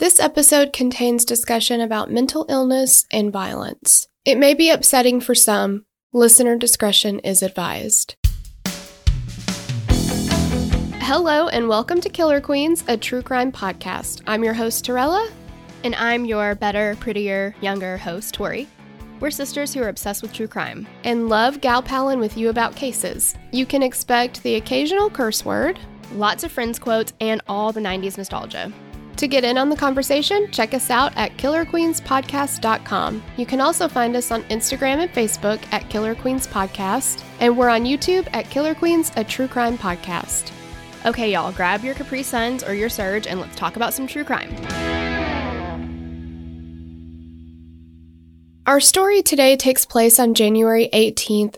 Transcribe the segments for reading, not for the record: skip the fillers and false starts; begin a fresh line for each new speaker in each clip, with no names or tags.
This episode contains discussion about mental illness and violence. It may be upsetting for some. Listener discretion is advised. Hello and welcome to Killer Queens, a true crime podcast. I'm your host, Torella.
And I'm your better, prettier, younger host, Tori. We're sisters who are obsessed with true crime.
And love gal-palin with you about cases. You can expect the occasional curse word,
lots of Friends quotes, and all the 90s nostalgia.
To get in on the conversation, check us out at killerqueenspodcast.com. You can also find us on Instagram and Facebook at Killer Queens Podcast, and we're on YouTube at Killer Queens, a true crime podcast.
Okay, y'all, grab your Capri Suns or your Surge, and let's talk about some true crime.
Our story today takes place on January 18th,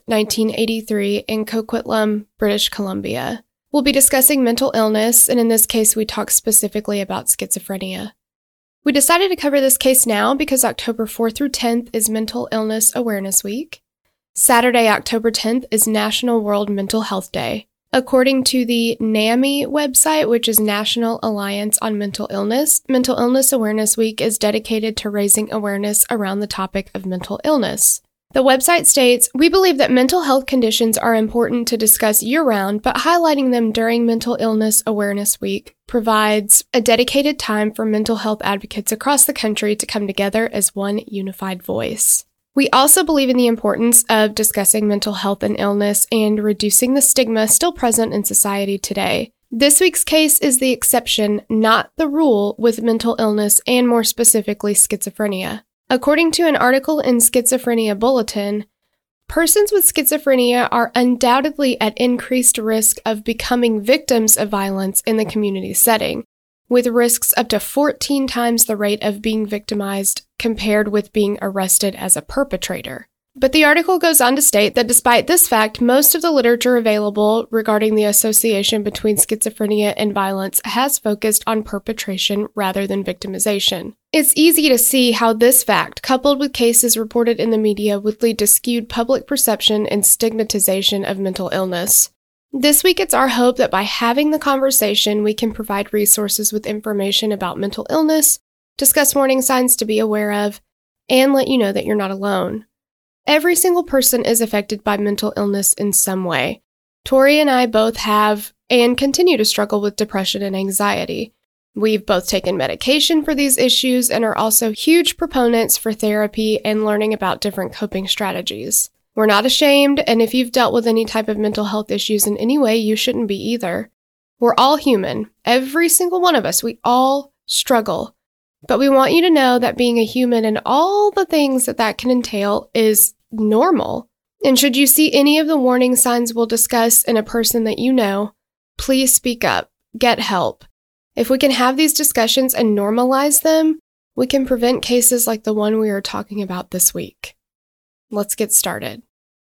1983 in Coquitlam, British Columbia. We'll be discussing mental illness, and in this case, we talk specifically about schizophrenia. We decided to cover this case now because October 4th through 10th is Mental Illness Awareness Week. Saturday, October 10th is National World Mental Health Day. According to the NAMI website, which is National Alliance on Mental Illness Awareness Week is dedicated to raising awareness around the topic of mental illness. The website states, "We believe that mental health conditions are important to discuss year-round, but highlighting them during Mental Illness Awareness Week provides a dedicated time for mental health advocates across the country to come together as one unified voice. We also believe in the importance of discussing mental health and illness and reducing the stigma still present in society today. This week's case is the exception, not the rule, with mental illness and more specifically schizophrenia. According to an article in Schizophrenia Bulletin, persons with schizophrenia are undoubtedly at increased risk of becoming victims of violence in the community setting, with risks up to 14 times the rate of being victimized compared with being arrested as a perpetrator. But the article goes on to state that despite this fact, most of the literature available regarding the association between schizophrenia and violence has focused on perpetration rather than victimization. It's easy to see how this fact, coupled with cases reported in the media, would lead to skewed public perception and stigmatization of mental illness. This week, it's our hope that by having the conversation, we can provide resources with information about mental illness, discuss warning signs to be aware of, and let you know that you're not alone. Every single person is affected by mental illness in some way. Tori and I both have and continue to struggle with depression and anxiety. We've both taken medication for these issues and are also huge proponents for therapy and learning about different coping strategies. We're not ashamed, and if you've dealt with any type of mental health issues in any way, you shouldn't be either. We're all human. Every single one of us, we all struggle. But we want you to know that being a human and all the things that can entail is normal. And should you see any of the warning signs we'll discuss in a person that you know, please speak up, get help. If we can have these discussions and normalize them, we can prevent cases like the one we are talking about this week. Let's get started.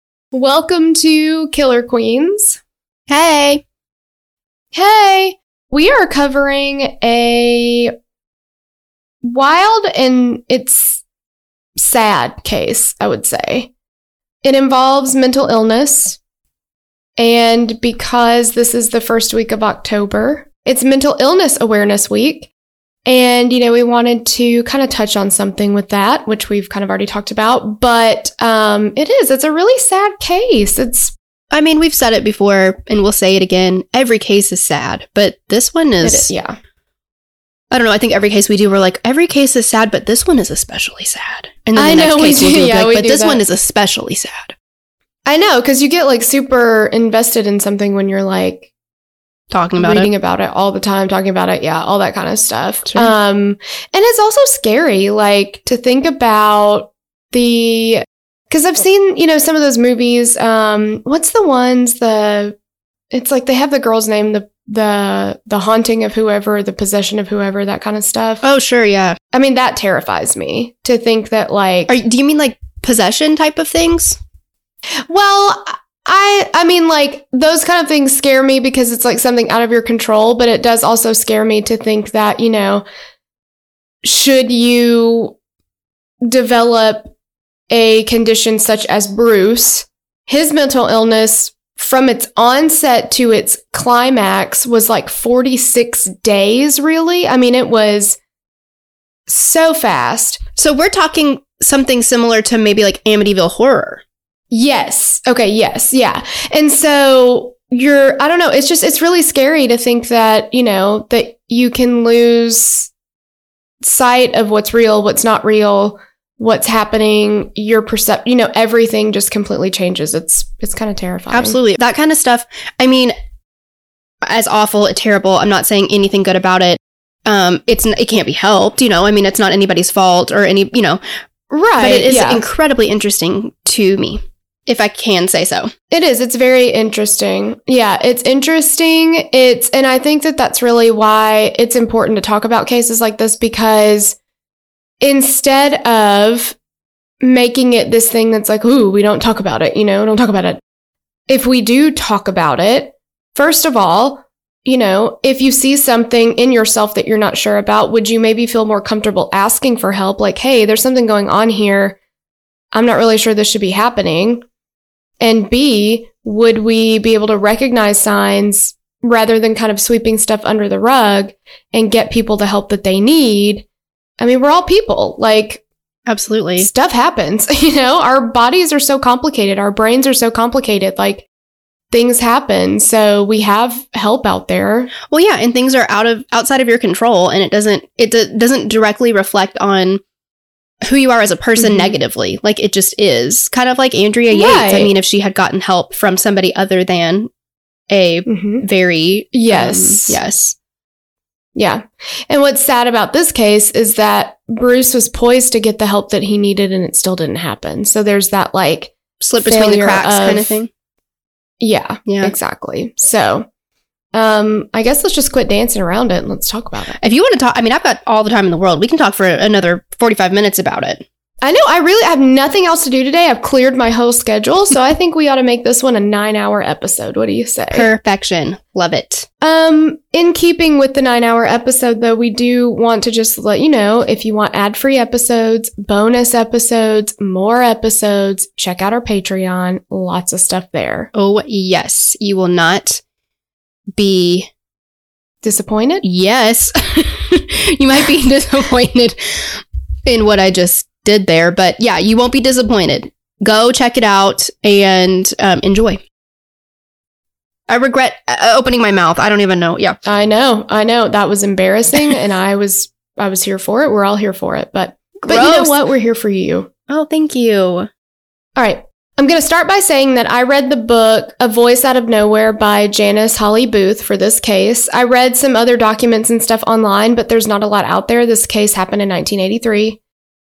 Welcome to Killer Queens.
Hey!
Hey! We are covering a wild and it's sad case, I would say. It involves mental illness, and because this is the first week of October, it's Mental Illness Awareness Week, and, we wanted to kind of touch on something with that, which we've kind of already talked about, but it's a really sad case.
We've said it before, and we'll say it again, every case is sad, but this one is...
Yeah.
I don't know, I think every case we do, we're like, every case is sad, but this one is especially sad. And then
the next case we'll do,
but this one is especially sad.
I know, because you get, super invested in something when you're, reading about it all the time, talking about it, all that kind of stuff.
Sure.
And it's also scary, to think about because I've seen, some of those movies, what's the ones, it's like they have the girl's name, the haunting of whoever, the possession of whoever, that kind of stuff.
Oh, sure, yeah.
That terrifies me to think that
do you mean possession type of things?
Well, I mean those kind of things scare me because it's something out of your control, but it does also scare me to think that, should you develop a condition such as Bruce, his mental illness from its onset to its climax was 46 days, really. It was so fast.
So we're talking something similar to maybe like Amityville Horror.
Yes. Okay. Yes. Yeah. And so I don't know. It's really scary to think that, that you can lose sight of what's real, what's not real, what's happening, your perception, everything just completely changes. It's kind of terrifying.
Absolutely. That kind of stuff. I mean, as awful, terrible. I'm not saying anything good about it. It can't be helped, I mean, it's not anybody's fault or any,
right.
But it is incredibly interesting to me, if I can say so.
It is. It's very interesting. Yeah, it's interesting. And I think that that's really why it's important to talk about cases like this, because instead of making it this thing that's like, ooh, we don't talk about it, don't talk about it. If we do talk about it, first of all, if you see something in yourself that you're not sure about, would you maybe feel more comfortable asking for help? Like, hey, there's something going on here. I'm not really sure this should be happening. And B, would we be able to recognize signs rather than kind of sweeping stuff under the rug and get people the help that they need? I mean, we're all people. Like,
absolutely.
Stuff happens. Our bodies are so complicated. Our brains are so complicated. Like, things happen. So we have help out there.
Well, yeah. And things are outside of your control. And it doesn't directly reflect on who you are as a person negatively. Like, it just is kind of like Andrea Yates.
Right.
I mean, if she had gotten help from somebody other than a very,
yes. Yeah. And what's sad about this case is that Bruce was poised to get the help that he needed and it still didn't happen. So there's that like
slip between the cracks kind of thing.
Yeah, exactly. So, I guess let's just quit dancing around it and let's talk about it.
If you want to talk, I mean, I've got all the time in the world. We can talk for another 45 minutes about it.
I know. I really have nothing else to do today. I've cleared my whole schedule. So I think we ought to make this one a 9-hour episode. What do you say?
Perfection. Love it.
In keeping with the 9-hour episode, though, we do want to just let you know, if you want ad-free episodes, bonus episodes, more episodes, check out our Patreon. Lots of stuff there.
Oh, yes. You will not be
disappointed.
Yes. You might be disappointed in what I just did there, but yeah, you won't be disappointed. Go check it out and enjoy. I regret opening my mouth. I don't even know. Yeah,
I know. That was embarrassing, and I was here for it. We're all here for it, but you know what? We're here for you.
Oh, thank you.
All right. I'm going to start by saying that I read the book A Voice Out of Nowhere by Janice Holly Booth for this case. I read some other documents and stuff online, but there's not a lot out there. This case happened in 1983.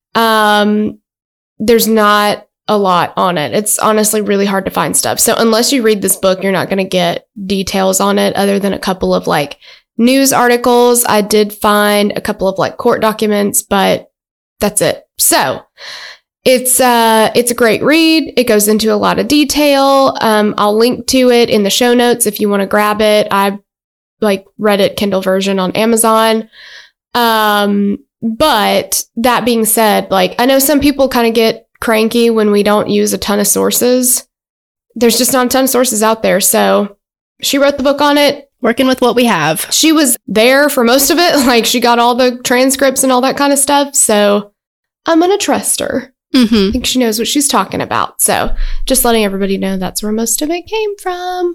There's not a lot on it. It's honestly really hard to find stuff. So unless you read this book, you're not going to get details on it other than a couple of like news articles. I did find a couple of like court documents, but that's it. So it's a great read. It goes into a lot of detail. I'll link to it in the show notes if you want to grab it. I read it Kindle version on Amazon. But that being said, I know some people kind of get cranky when we don't use a ton of sources. There's just not a ton of sources out there. So she wrote the book on it.
Working with what we have.
She was there for most of it. She got all the transcripts and all that kind of stuff. So I'm going to trust her.
Mm-hmm.
I think she knows what she's talking about. So just letting everybody know that's where most of it came from.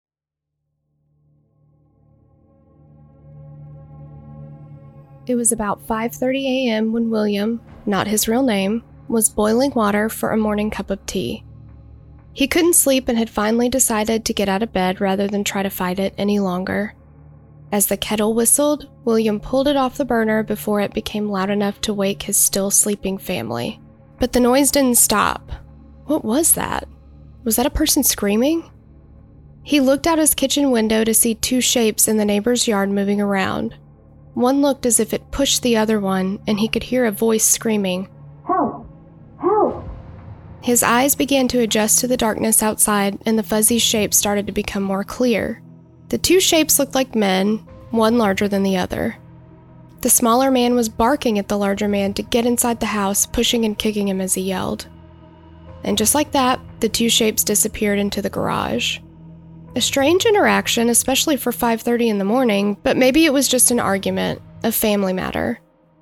It was about 5:30 a.m. when William, not his real name, was boiling water for a morning cup of tea. He couldn't sleep and had finally decided to get out of bed rather than try to fight it any longer. As the kettle whistled, William pulled it off the burner before it became loud enough to wake his still sleeping family. But the noise didn't stop. What was that? Was that a person screaming? He looked out his kitchen window to see two shapes in the neighbor's yard moving around. One looked as if it pushed the other one, and he could hear a voice screaming, "Help! Help!" His eyes began to adjust to the darkness outside, and the fuzzy shapes started to become more clear. The two shapes looked like men, one larger than the other. The smaller man was barking at the larger man to get inside the house, pushing and kicking him as he yelled. And just like that, the two shapes disappeared into the garage. A strange interaction, especially for 5:30 in the morning, but maybe it was just an argument, a family matter.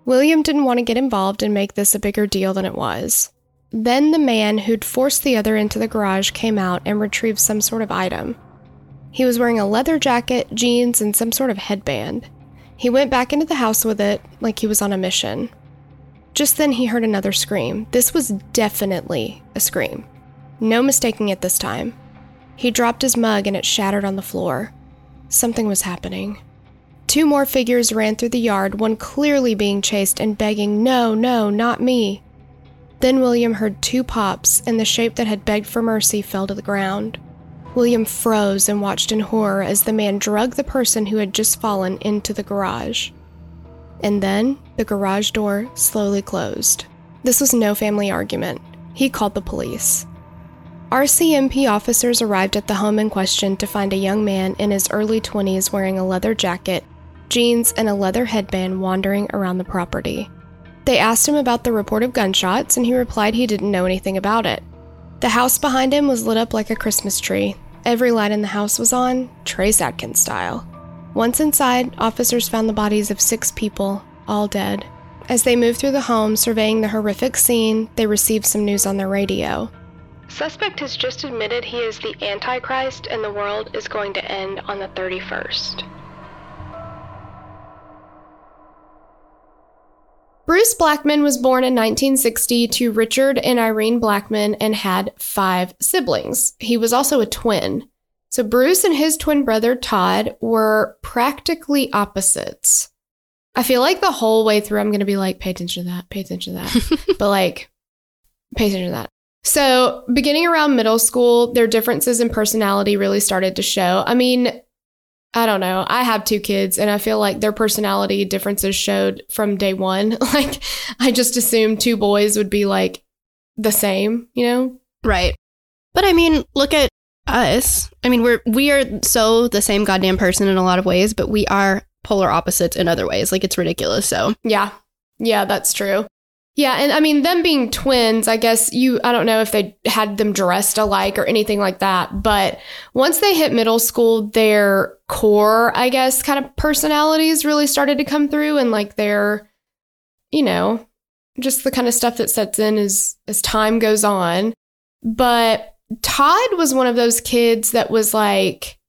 William didn't want to get involved and make this a bigger deal than it was. Then the man who'd forced the other into the garage came out and retrieved some sort of item. He was wearing a leather jacket, jeans, and some sort of headband. He went back into the house with it like he was on a mission. Just then he heard another scream. This was definitely a scream. No mistaking it this time. He dropped his mug and it shattered on the floor. Something was happening. 2 more figures ran through the yard, one clearly being chased and begging, "No, no, not me." Then William heard 2 pops, and the shape that had begged for mercy fell to the ground. William froze and watched in horror as the man dragged the person who had just fallen into the garage. And then the garage door slowly closed. This was no family argument. He called the police. RCMP officers arrived at the home in question to find a young man in his early 20s wearing a leather jacket, jeans, and a leather headband wandering around the property. They asked him about the report of gunshots, and he replied he didn't know anything about it. The house behind him was lit up like a Christmas tree. Every light in the house was on, Trace Adkins style. Once inside, officers found the bodies of 6 people, all dead. As they moved through the home, surveying the horrific scene, they received some news on their radio. Suspect has just admitted he is the Antichrist and the world is going to end on the 31st. Bruce Blackman was born in 1960 to Richard and Irene Blackman and had 5 siblings. He was also a twin. So Bruce and his twin brother Todd were practically opposites. I feel like the whole way through I'm going to be like, pay attention to that, pay attention to that. But like, pay attention to that. So beginning around middle school, their differences in personality really started to show. I mean, I don't know. I have 2 kids and I feel like their personality differences showed from day one. Like, I just assumed 2 boys would be like the same, you know?
Right. But I mean, look at us. I mean, we are so the same goddamn person in a lot of ways, but we are polar opposites in other ways. Like, it's ridiculous. So
yeah, that's true. Yeah, and I mean, them being twins, I guess I don't know if they had them dressed alike or anything like that, but once they hit middle school, their core, I guess, kind of personalities really started to come through, and like their, you know, just the kind of stuff that sets in as time goes on. But Todd was one of those kids that was like,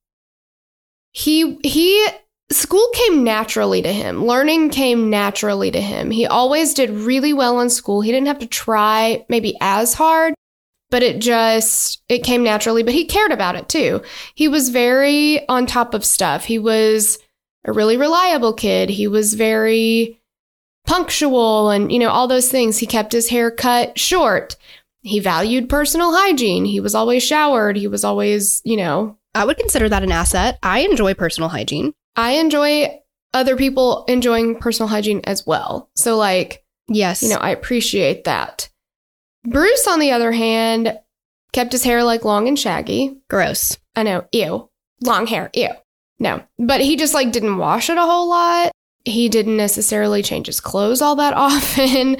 school came naturally to him. Learning came naturally to him. He always did really well in school. He didn't have to try maybe as hard, but it came naturally. But he cared about it too. He was very on top of stuff. He was a really reliable kid. He was very punctual and, you know, all those things. He kept his hair cut short. He valued personal hygiene. He was always showered. He was always, you know.
I would consider that an asset. I enjoy personal hygiene.
I enjoy other people enjoying personal hygiene as well. So like,
yes,
you know, I appreciate that. Bruce, on the other hand, kept his hair like long and shaggy.
Gross.
I know. Ew. Long hair. Ew. No, but he just like didn't wash it a whole lot. He didn't necessarily change his clothes all that often.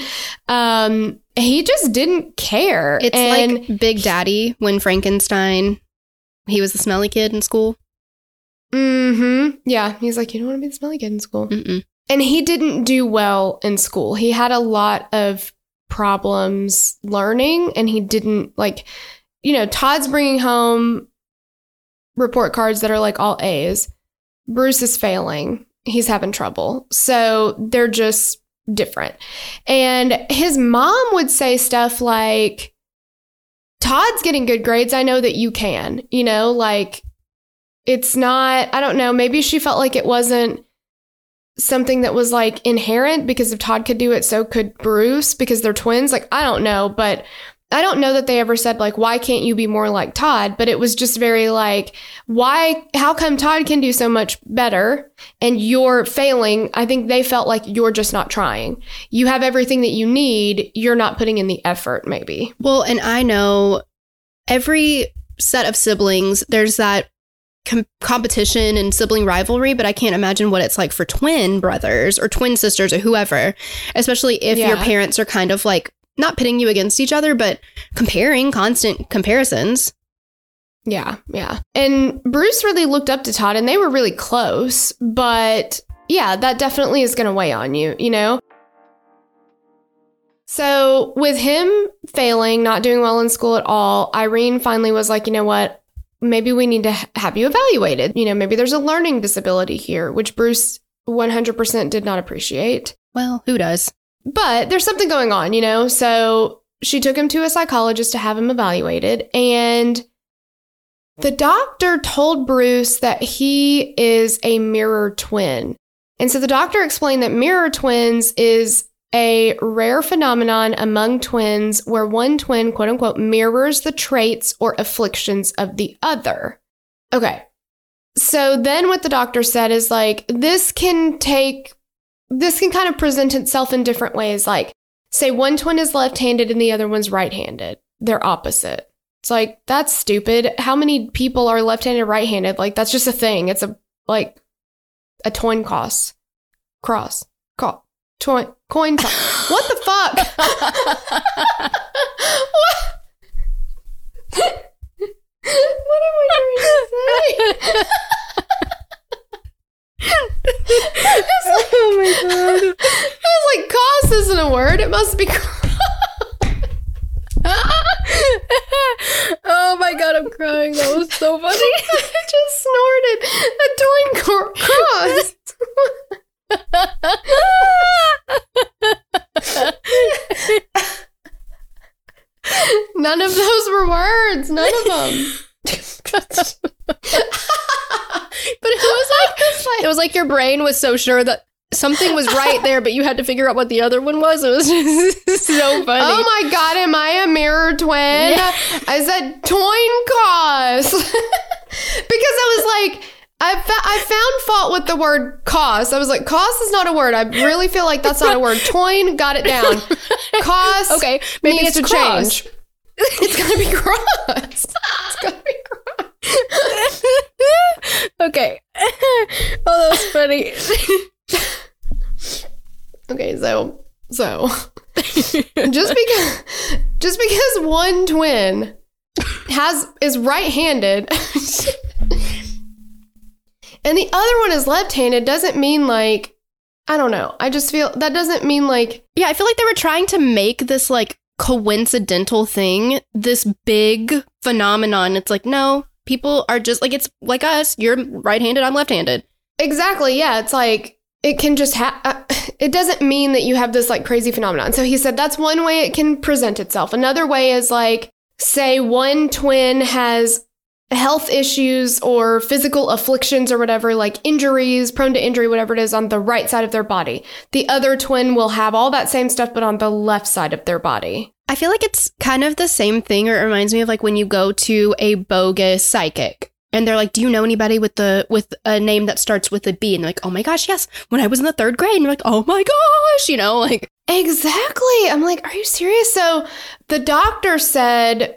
He just didn't care.
It's like Big Daddy when Frankenstein, he was the smelly kid in school.
Mm-hmm. Yeah. He's like, you don't want to be the smelly kid in school.
Mm-mm.
And he didn't do well in school. He had a lot of problems learning, and he didn't like, you know, Todd's bringing home report cards that are like all A's. Bruce is failing. He's having trouble. So they're just different. And his mom would say stuff like, Todd's getting good grades. I know that you can, you know, like, it's not, I don't know, maybe she felt like it wasn't something that was like inherent, because if Todd could do it, so could Bruce, because they're twins. Like, I don't know, but I don't know that they ever said like, why can't you be more like Todd? But it was just very like, how come Todd can do so much better and you're failing? I think they felt like you're just not trying. You have everything that you need. You're not putting in the effort, maybe.
Well, and I know every set of siblings, there's that competition and sibling rivalry, but I can't imagine what it's like for twin brothers or twin sisters or whoever, especially if your parents are kind of like not pitting you against each other, but comparing, constant comparisons.
Yeah. And Bruce really looked up to Todd, and they were really close, but yeah, that definitely is going to weigh on you, you know? So with him failing, not doing well in school at all, Irene finally was like, you know what? Maybe we need to have you evaluated. You know, maybe there's a learning disability here, which Bruce 100% did not appreciate.
Well, who does?
But there's something going on, you know? So she took him to a psychologist to have him evaluated. And the doctor told Bruce that he is a mirror twin. And so the doctor explained that mirror twins is a rare phenomenon among twins where one twin, quote unquote, mirrors the traits or afflictions of the other. Okay. So then what the doctor said is like, this can kind of present itself in different ways. Like, say one twin is left-handed and the other one's right-handed. They're opposite. It's like, that's stupid. How many people are left-handed, right-handed? Like, that's just a thing. It's a twin toss. Coin toss. What the fuck? What am I trying to say? Oh my god. I was like, cost isn't a word. It must be
Oh my god, I'm crying. That was so funny.
I just snorted a twin cross. None of those were words. None of them.
But it was like your brain was so sure that something was right there, but you had to figure out what the other one was. It was just so funny.
Oh my god, am I a mirror twin? Yeah. I said twin cause. Because I was like, I found fault with the word cause. I was like, cause is not a word. I really feel like that's not a word. Twine, got it down. Cause
okay, maybe
needs
it's
to
cross.
change. It's gonna be cross. It's gonna be cross.
Okay. Oh, that was funny.
Okay, so just because one twin is right-handed and the other one is left-handed doesn't mean like, I don't know. I just feel that doesn't mean like,
yeah, I feel like they were trying to make this like coincidental thing this big phenomenon. It's like, no, people are just like, it's like us. You're right-handed, I'm left-handed.
Exactly. Yeah, it's like it can just it doesn't mean that you have this like crazy phenomenon. So he said that's one way it can present itself. Another way is like, say one twin has health issues or physical afflictions or whatever, like injuries, prone to injury, whatever it is, on the right side of their body. The other twin will have all that same stuff, but on the left side of their body.
I feel like it's kind of the same thing, or it reminds me of like when you go to a bogus psychic and they're like, do you know anybody with a name that starts with a B? And they're like, oh my gosh, yes. When I was in the 3rd grade, and you're like, oh my gosh, you know, like.
Exactly. I'm like, are you serious? So the doctor said,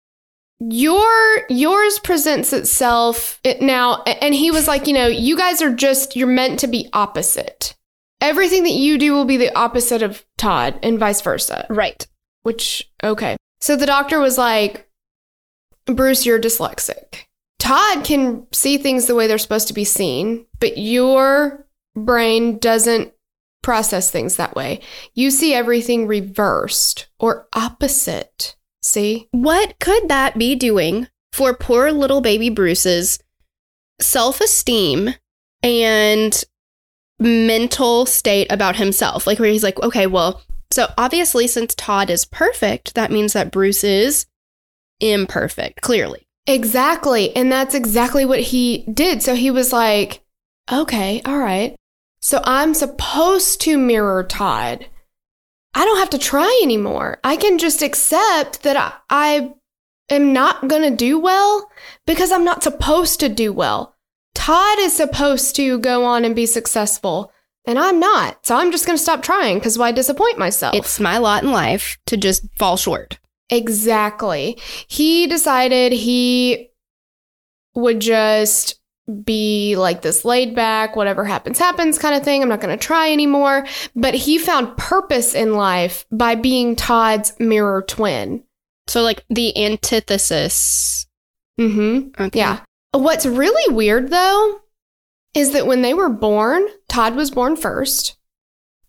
yours presents itself now. And he was like, you know, you guys are you're meant to be opposite. Everything that you do will be the opposite of Todd and vice versa.
Right.
Which, okay. So the doctor was like, Bruce, you're dyslexic. Todd can see things the way they're supposed to be seen, but your brain doesn't process things that way. You see everything reversed or opposite. See?
What could that be doing for poor little baby Bruce's self-esteem and mental state about himself? Like where he's like, okay, well, so obviously since Todd is perfect, that means that Bruce is imperfect, clearly.
Exactly. And that's exactly what he did. So he was like, okay, all right. So I'm supposed to mirror Todd. I don't have to try anymore. I can just accept that I am not going to do well because I'm not supposed to do well. Todd is supposed to go on and be successful, and I'm not. So I'm just going to stop trying because why disappoint myself?
It's my lot in life to just fall short.
Exactly. He decided he would just be like this laid back, whatever happens, happens kind of thing. I'm not going to try anymore. But he found purpose in life by being Todd's mirror twin.
So like the antithesis.
Mm-hmm.
Okay.
Yeah. What's really weird though, is that when they were born, Todd was born first.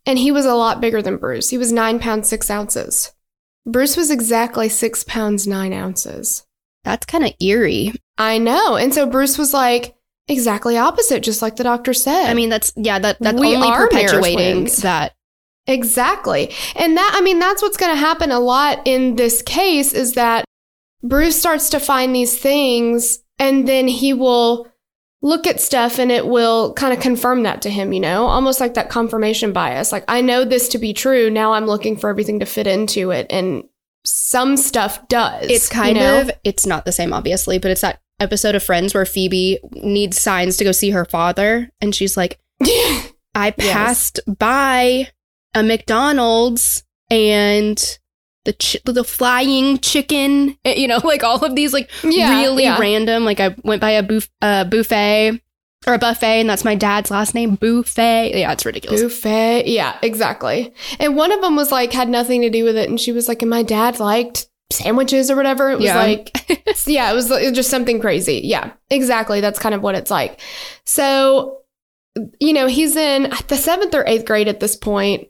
And he was a lot bigger than Bruce. He was 9 pounds, 6 ounces. Bruce was exactly 6 pounds, 9 ounces.
That's kind of eerie.
I know. And so Bruce was like, exactly opposite, just like the doctor said.
I mean, that's
We
only
are
perpetuating
mirror twins.
that.
Exactly. And that's what's going to happen a lot in this case is that Bruce starts to find these things and then he will look at stuff and it will kind of confirm that to him, almost like that confirmation bias. Like, I know this to be true. Now I'm looking for everything to fit into it. And some stuff does.
It's kind of, it's not the same, obviously, but it's that episode of Friends where Phoebe needs signs to go see her father. And she's like, I passed by a McDonald's and the flying chicken, like all of these like really random, like I went by a buffet and that's my dad's last name, Buffet. Yeah, it's ridiculous.
Buffet. Yeah, exactly. And one of them was like, had nothing to do with it. And she was like, and my dad liked sandwiches or whatever. It was it was just something crazy. Yeah, exactly. That's kind of what it's like. So, he's in the 7th or 8th grade at this point.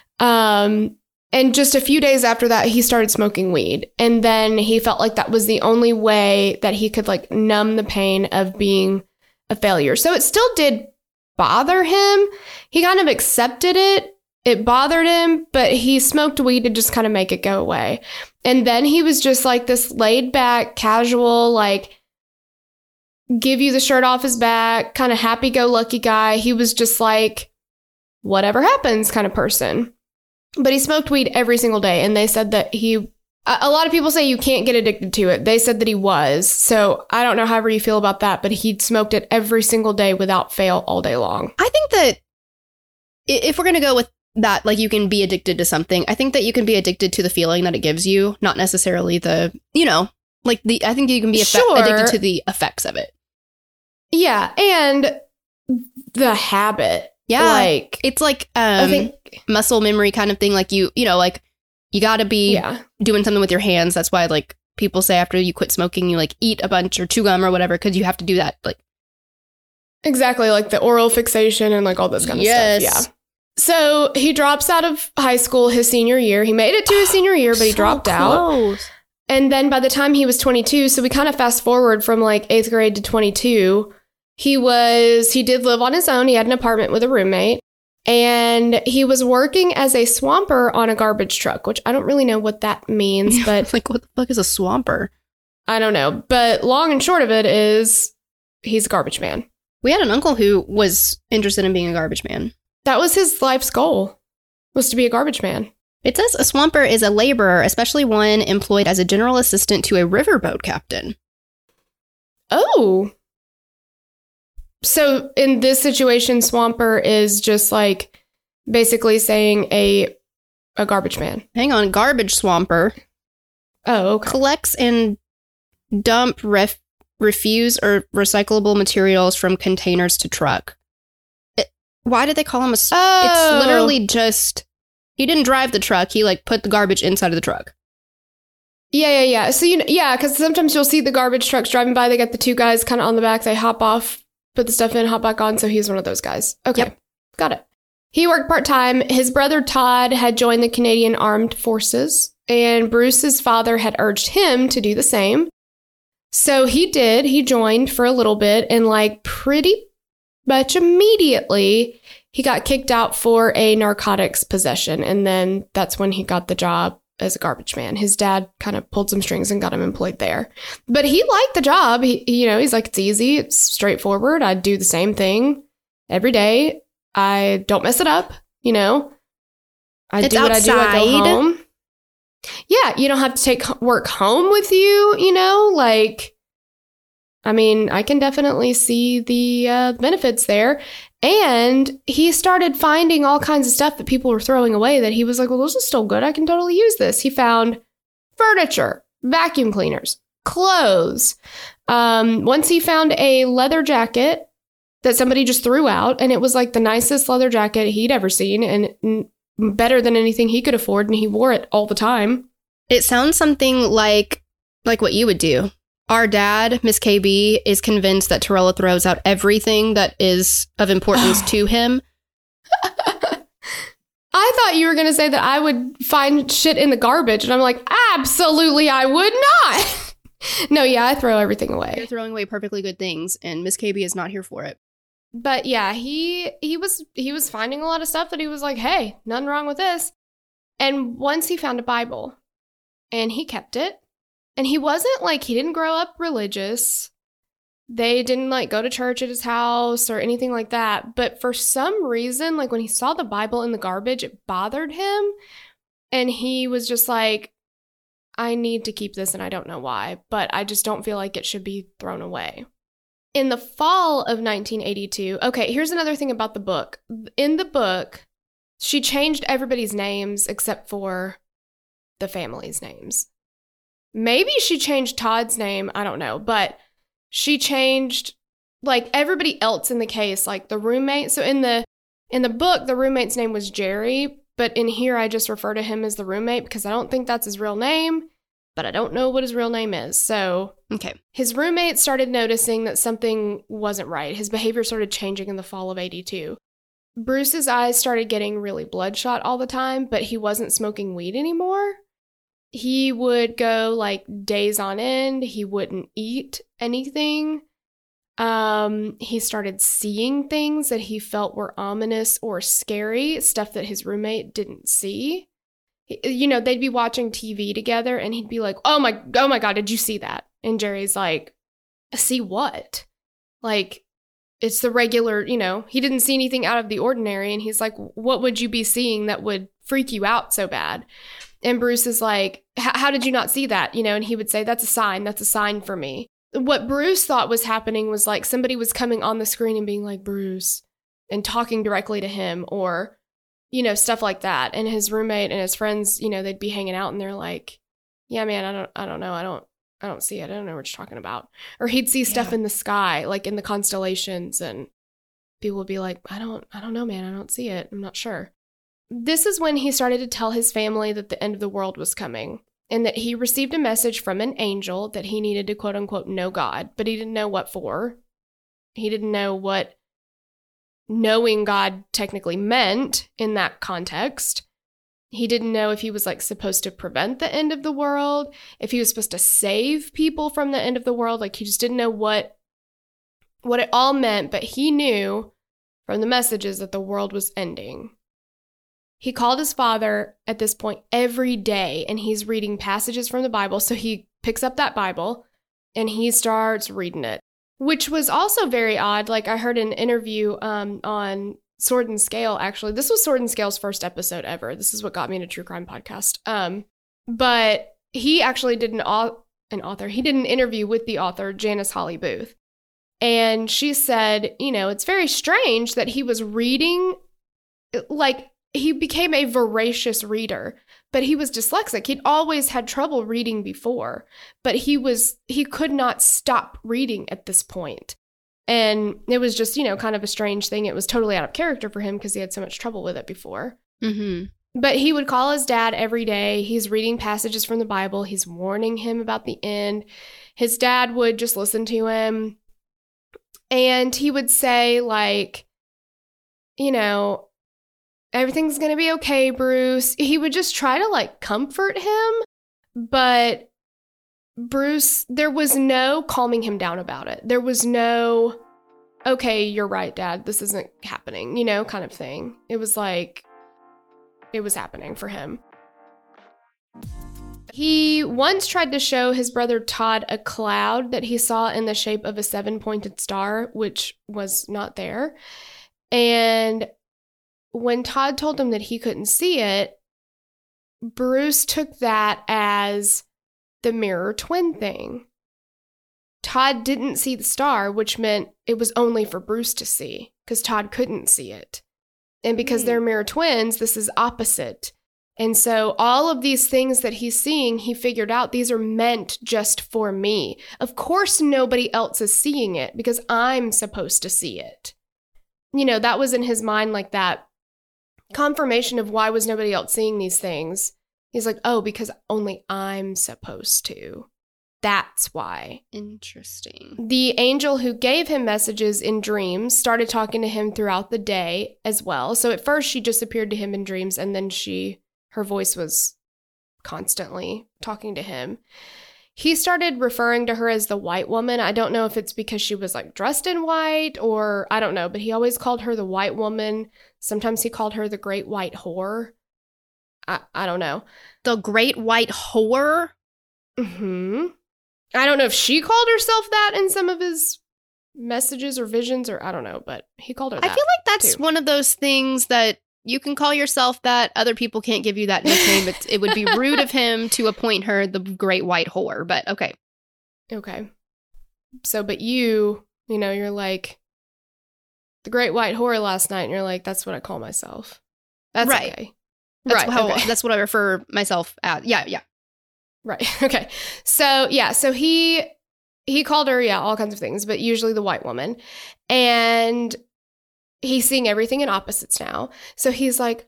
And just a few days after that, he started smoking weed. And then he felt like that was the only way that he could like numb the pain of being a failure. So it still did bother him. He kind of accepted it. It bothered him, but he smoked weed to just kind of make it go away. And then he was just like this laid back, casual, like give you the shirt off his back, kind of happy go lucky guy. He was just like, whatever happens kind of person. But he smoked weed every single day. And they said that a lot of people say you can't get addicted to it. They said that he was. So I don't know however you feel about that, but he smoked it every single day without fail all day long.
I think that if we're going to go with that, like you can be addicted to something, I think that you can be addicted to the feeling that it gives you, not necessarily I think you can be addicted to the effects of it.
Yeah. And the habit.
Yeah. Like it's like
I think
muscle memory kind of thing. Like you got to be doing something with your hands. That's why like people say after you quit smoking, you like eat a bunch or chew gum or whatever, because you have to do that. Like
exactly, like the oral fixation and like all this kind of stuff. Yeah. So he drops out of high school his senior year. He made it to his senior year, but he dropped out. And then by the time he was 22, so we kind of fast forward from like 8th grade to 22. He did live on his own. He had an apartment with a roommate. And he was working as a swamper on a garbage truck, which I don't really know what that means, but
like, what the fuck is a swamper?
I don't know. But long and short of it is he's a garbage man.
We had an uncle who was interested in being a garbage man.
That was his life's goal, was to be a garbage man.
It says a swamper is a laborer, especially one employed as a general assistant to a riverboat captain.
Oh. So in this situation, swamper is just like basically saying a garbage man.
Hang on, garbage swamper.
Oh, okay.
Collects and dump refuse or recyclable materials from containers to truck. Why did they call him a... It's literally just... He didn't drive the truck. He like put the garbage inside of the truck.
Yeah. So, because sometimes you'll see the garbage trucks driving by. They got the two guys kind of on the back. They hop off, put the stuff in, hop back on. So he's one of those guys. Okay. Yep. Got it. He worked part-time. His brother Todd had joined the Canadian Armed Forces, and Bruce's father had urged him to do the same. So he did. He joined for a little bit, and like pretty much immediately, he got kicked out for a narcotics possession. And then that's when he got the job as a garbage man. His dad kind of pulled some strings and got him employed there. But he liked the job. He's like, it's easy. It's straightforward. I do the same thing every day. I don't mess it up. I do what I do. I go home. Yeah. You don't have to take work home with you, I can definitely see the benefits there. And he started finding all kinds of stuff that people were throwing away that he was like, well, this is still good. I can totally use this. He found furniture, vacuum cleaners, clothes. Once he found a leather jacket that somebody just threw out, and it was like the nicest leather jacket he'd ever seen and better than anything he could afford, and he wore it all the time.
It sounds something like what you would do. Our dad, Miss KB, is convinced that Torella throws out everything that is of importance to him.
I thought you were going to say that I would find shit in the garbage. And I'm like, absolutely, I would not. No, yeah, I throw everything away.
You're throwing away perfectly good things, and Miss KB is not here for it.
But yeah, he was finding a lot of stuff that he was like, hey, nothing wrong with this. And once he found a Bible, and he kept it. And he wasn't like, he didn't grow up religious. They didn't like go to church at his house or anything like that. But for some reason, like when he saw the Bible in the garbage, it bothered him. And he was just like, I need to keep this and I don't know why, but I just don't feel like it should be thrown away. In the fall of 1982, okay, here's another thing about the book. In the book, she changed everybody's names except for the family's names. Maybe she changed Todd's name, I don't know, but she changed like everybody else in the case, like the roommate. So in the book, the roommate's name was Jerry, but in here I just refer to him as the roommate because I don't think that's his real name, but I don't know what his real name is. So
okay.
His roommate started noticing that something wasn't right. His behavior started changing in the fall of 82. Bruce's eyes started getting really bloodshot all the time, but he wasn't smoking weed anymore. He would go like days on end. He wouldn't eat anything. He started seeing things that he felt were ominous or scary, stuff that his roommate didn't see. You know, they'd be watching TV together and he'd be like, oh my God, did you see that? And Jerry's like, see what? Like, it's the regular, you know, he didn't see anything out of the ordinary. And he's like, what would you be seeing that would freak you out so bad? And Bruce is like, how did you not see that? You know, and he would say, that's a sign for me. What Bruce thought was happening was like somebody was coming on the screen and being like, Bruce, and talking directly to him or, you know, stuff like that. And his roommate and his friends, you know, they'd be hanging out and they're like, yeah, man, I don't know. I don't see it. I don't know what you're talking about. Or he'd see stuff in the sky, like in the constellations, and people would be like, I don't know, man. I don't see it. I'm not sure. This is when he started to tell his family that the end of the world was coming and that he received a message from an angel that he needed to quote unquote know God, but he didn't know what for. He didn't know what knowing God technically meant in that context. He didn't know if he was like supposed to prevent the end of the world, if he was supposed to save people from the end of the world. Like he just didn't know what it all meant, but he knew from the messages that the world was ending. He called his father at this point every day and he's reading passages from the Bible. So he picks up that Bible and he starts reading it, which was also very odd. Like I heard an interview on Sword and Scale, actually. This was Sword and Scale's first episode ever. This is what got me into True Crime Podcast. But he actually did he did an interview with the author, Janice Holly Booth. And she said, you know, it's very strange that he was reading, like he became a voracious reader, but he was dyslexic. He'd always had trouble reading before, but he could not stop reading at this point. And it was just, you know, kind of a strange thing. It was totally out of character for him because he had so much trouble with it before.
Mm-hmm.
But he would call his dad every day. He's reading passages from the Bible. He's warning him about the end. His dad would just listen to him. And he would say, like, you know, everything's going to be okay, Bruce. He would just try to, like, comfort him. But Bruce, there was no calming him down about it. There was no, okay, you're right, Dad, this isn't happening, you know, kind of thing. It was like, it was happening for him. He once tried to show his brother Todd a cloud that he saw in the shape of a 7-pointed star, which was not there. And when Todd told him that he couldn't see it, Bruce took that as the mirror twin thing. Todd didn't see the star, which meant it was only for Bruce to see because Todd couldn't see it. And because they're mirror twins, this is opposite. And so all of these things that he's seeing, he figured out these are meant just for me. Of course, nobody else is seeing it because I'm supposed to see it. You know, that was in his mind, like that confirmation of why was nobody else seeing these things. He's like, oh, because only I'm supposed to. that's why.
Interesting.
The angel who gave him messages in dreams started talking to him throughout the day as well. So at first she just appeared to him in dreams, and then her voice was constantly talking to him. He started referring to her as the white woman. I don't know if it's because she was like dressed in white or I don't know, but he always called her the white woman. Sometimes he called her the great white whore. I don't know.
The great white whore?
Mm-hmm. I don't know if she called herself that in some of his messages or visions, or I don't know, but he called her that.
I feel like that's one of those things that you can call yourself that. Other people can't give you that nickname. It would be rude of him to appoint her the great white whore, but okay.
Okay. So, but you're like, the great white whore last night, and you're like, that's what I call myself. That's
right.
Okay.
That's what I refer myself as. Yeah.
Right. Okay. So, yeah. So he called her, all kinds of things, but usually the white woman. And he's seeing everything in opposites now. So he's like,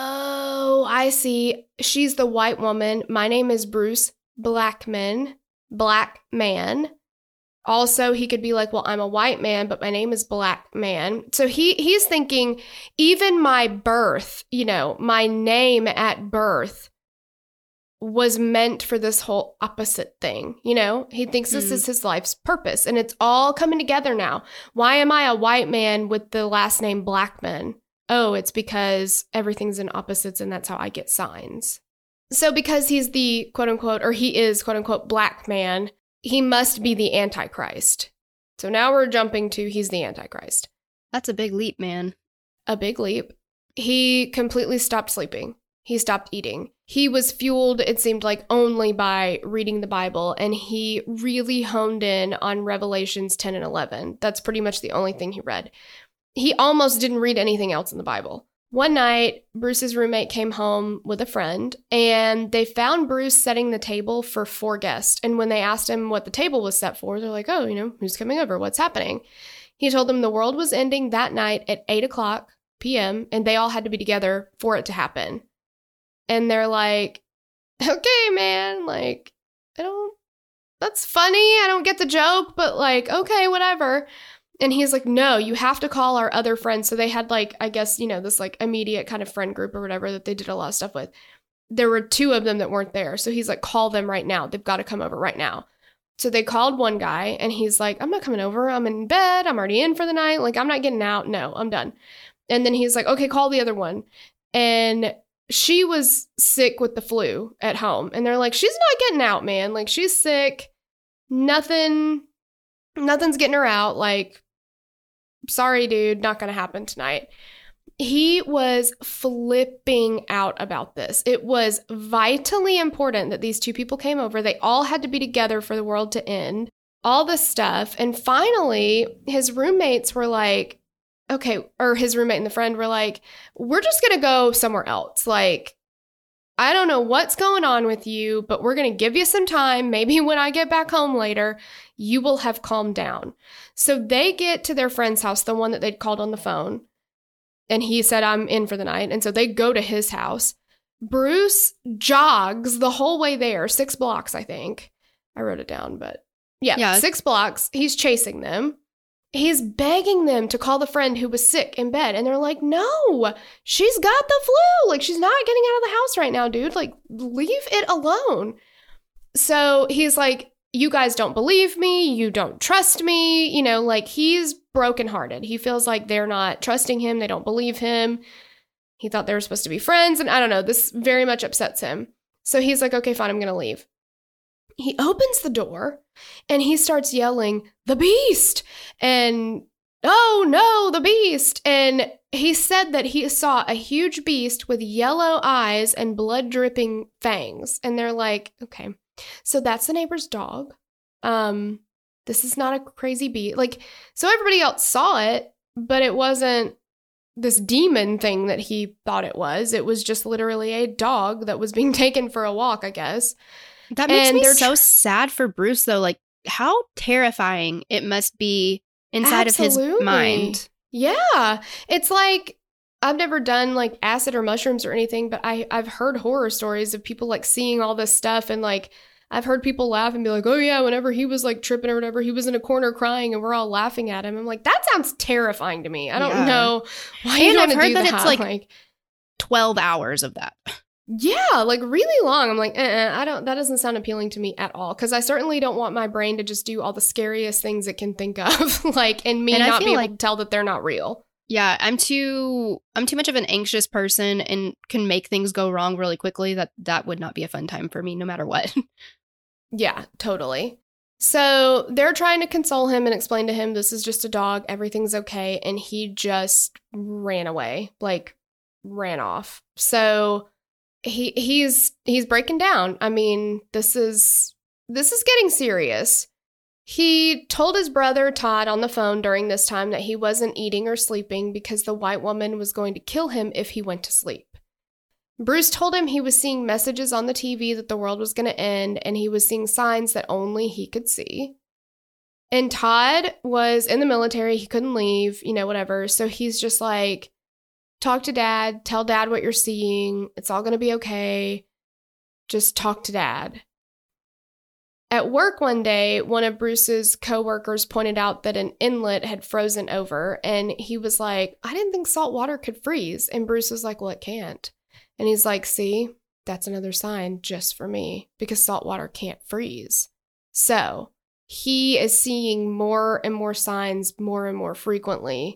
oh, I see. She's the white woman. My name is Bruce Blackman. Black man. Also, he could be like, well, I'm a white man, but my name is Black man. So he's thinking even my birth, my name at birth was meant for this whole opposite thing. He thinks this is his life's purpose, and it's all coming together now. Why am I a white man with the last name Blackman? Oh, it's because everything's in opposites, and that's how I get signs. So because he's the quote unquote, or he is quote unquote black man, he must be the Antichrist. So now we're jumping to he's the Antichrist.
That's a big leap, man.
A big leap. He completely stopped sleeping. He stopped eating. He was fueled, it seemed like, only by reading the Bible, and he really honed in on Revelations 10 and 11. That's pretty much the only thing he read. He almost didn't read anything else in the Bible. One night, Bruce's roommate came home with a friend, and they found Bruce setting the table for 4 guests. And when they asked him what the table was set for, they're like, oh, who's coming over? What's happening? He told them the world was ending that night at 8 o'clock p.m., and they all had to be together for it to happen. And they're like, okay, man, like, that's funny. I don't get the joke, but like, okay, whatever. And he's like, no, you have to call our other friends. So they had like, I guess, this like immediate kind of friend group or whatever that they did a lot of stuff with. There were 2 of them that weren't there. So he's like, call them right now. They've got to come over right now. So they called one guy and he's like, I'm not coming over. I'm in bed. I'm already in for the night. Like, I'm not getting out. No, I'm done. And then he's like, okay, call the other one. And she was sick with the flu at home. And they're like, she's not getting out, man. Like, she's sick. Nothing's getting her out. Like, sorry, dude, not going to happen tonight. He was flipping out about this. It was vitally important that these 2 people came over. They all had to be together for the world to end. All this stuff. And finally, his roommates were like, okay, or his roommate and the friend were like, we're just going to go somewhere else. Like, I don't know what's going on with you, but we're going to give you some time. Maybe when I get back home later, you will have calmed down. So they get to their friend's house, the one that they'd called on the phone. And he said, I'm in for the night. And so they go to his house. Bruce jogs the whole way there, 6 blocks, I think. I wrote it down, but yeah. 6 blocks. He's chasing them. He's begging them to call the friend who was sick in bed. And they're like, no, she's got the flu. Like, she's not getting out of the house right now, dude. Like, leave it alone. So he's like, you guys don't believe me. You don't trust me. Like, he's brokenhearted. He feels like they're not trusting him. They don't believe him. He thought they were supposed to be friends. And I don't know, this very much upsets him. So he's like, okay, fine, I'm going to leave. He opens the door and he starts yelling, the beast! And, oh no, the beast! And he said that he saw a huge beast with yellow eyes and blood-dripping fangs. And they're like, okay, so that's the neighbor's dog. This is not a crazy beast. Like, so everybody else saw it, but it wasn't this demon thing that he thought it was. It was just literally a dog that was being taken for a walk, I guess.
That makes me so sad for Bruce, though. Like, how terrifying it must be inside of his mind.
Yeah. It's like, I've never done like acid or mushrooms or anything, but I've heard horror stories of people like seeing all this stuff and like, I've heard people laugh and be like, oh yeah, whenever he was like tripping or whatever, he was in a corner crying and we're all laughing at him. I'm like, that sounds terrifying to me. I don't know why you don't
I've heard
do
that
that.
It's like 12 hours of that.
Yeah, like really long. I'm like, that doesn't sound appealing to me at all. Because I certainly don't want my brain to just do all the scariest things it can think of, like, and me not be able to tell that they're not real.
Yeah, I'm too much of an anxious person and can make things go wrong really quickly. That would not be a fun time for me, no matter what.
Yeah, totally. So they're trying to console him and explain to him this is just a dog, everything's okay, and he just ran away, like ran off. So he's breaking down. I mean, this is getting serious. He told his brother Todd on the phone during this time that he wasn't eating or sleeping because the white woman was going to kill him if he went to sleep. Bruce told him he was seeing messages on the TV that the world was going to end, and he was seeing signs that only he could see. And Todd was in the military. He couldn't leave, whatever. So he's just like, talk to Dad. Tell Dad what you're seeing. It's all going to be okay. Just talk to Dad. At work one day, one of Bruce's coworkers pointed out that an inlet had frozen over, and he was like, I didn't think salt water could freeze. And Bruce was like, well, it can't. And he's like, see, that's another sign just for me, because salt water can't freeze. So he is seeing more and more signs more and more frequently.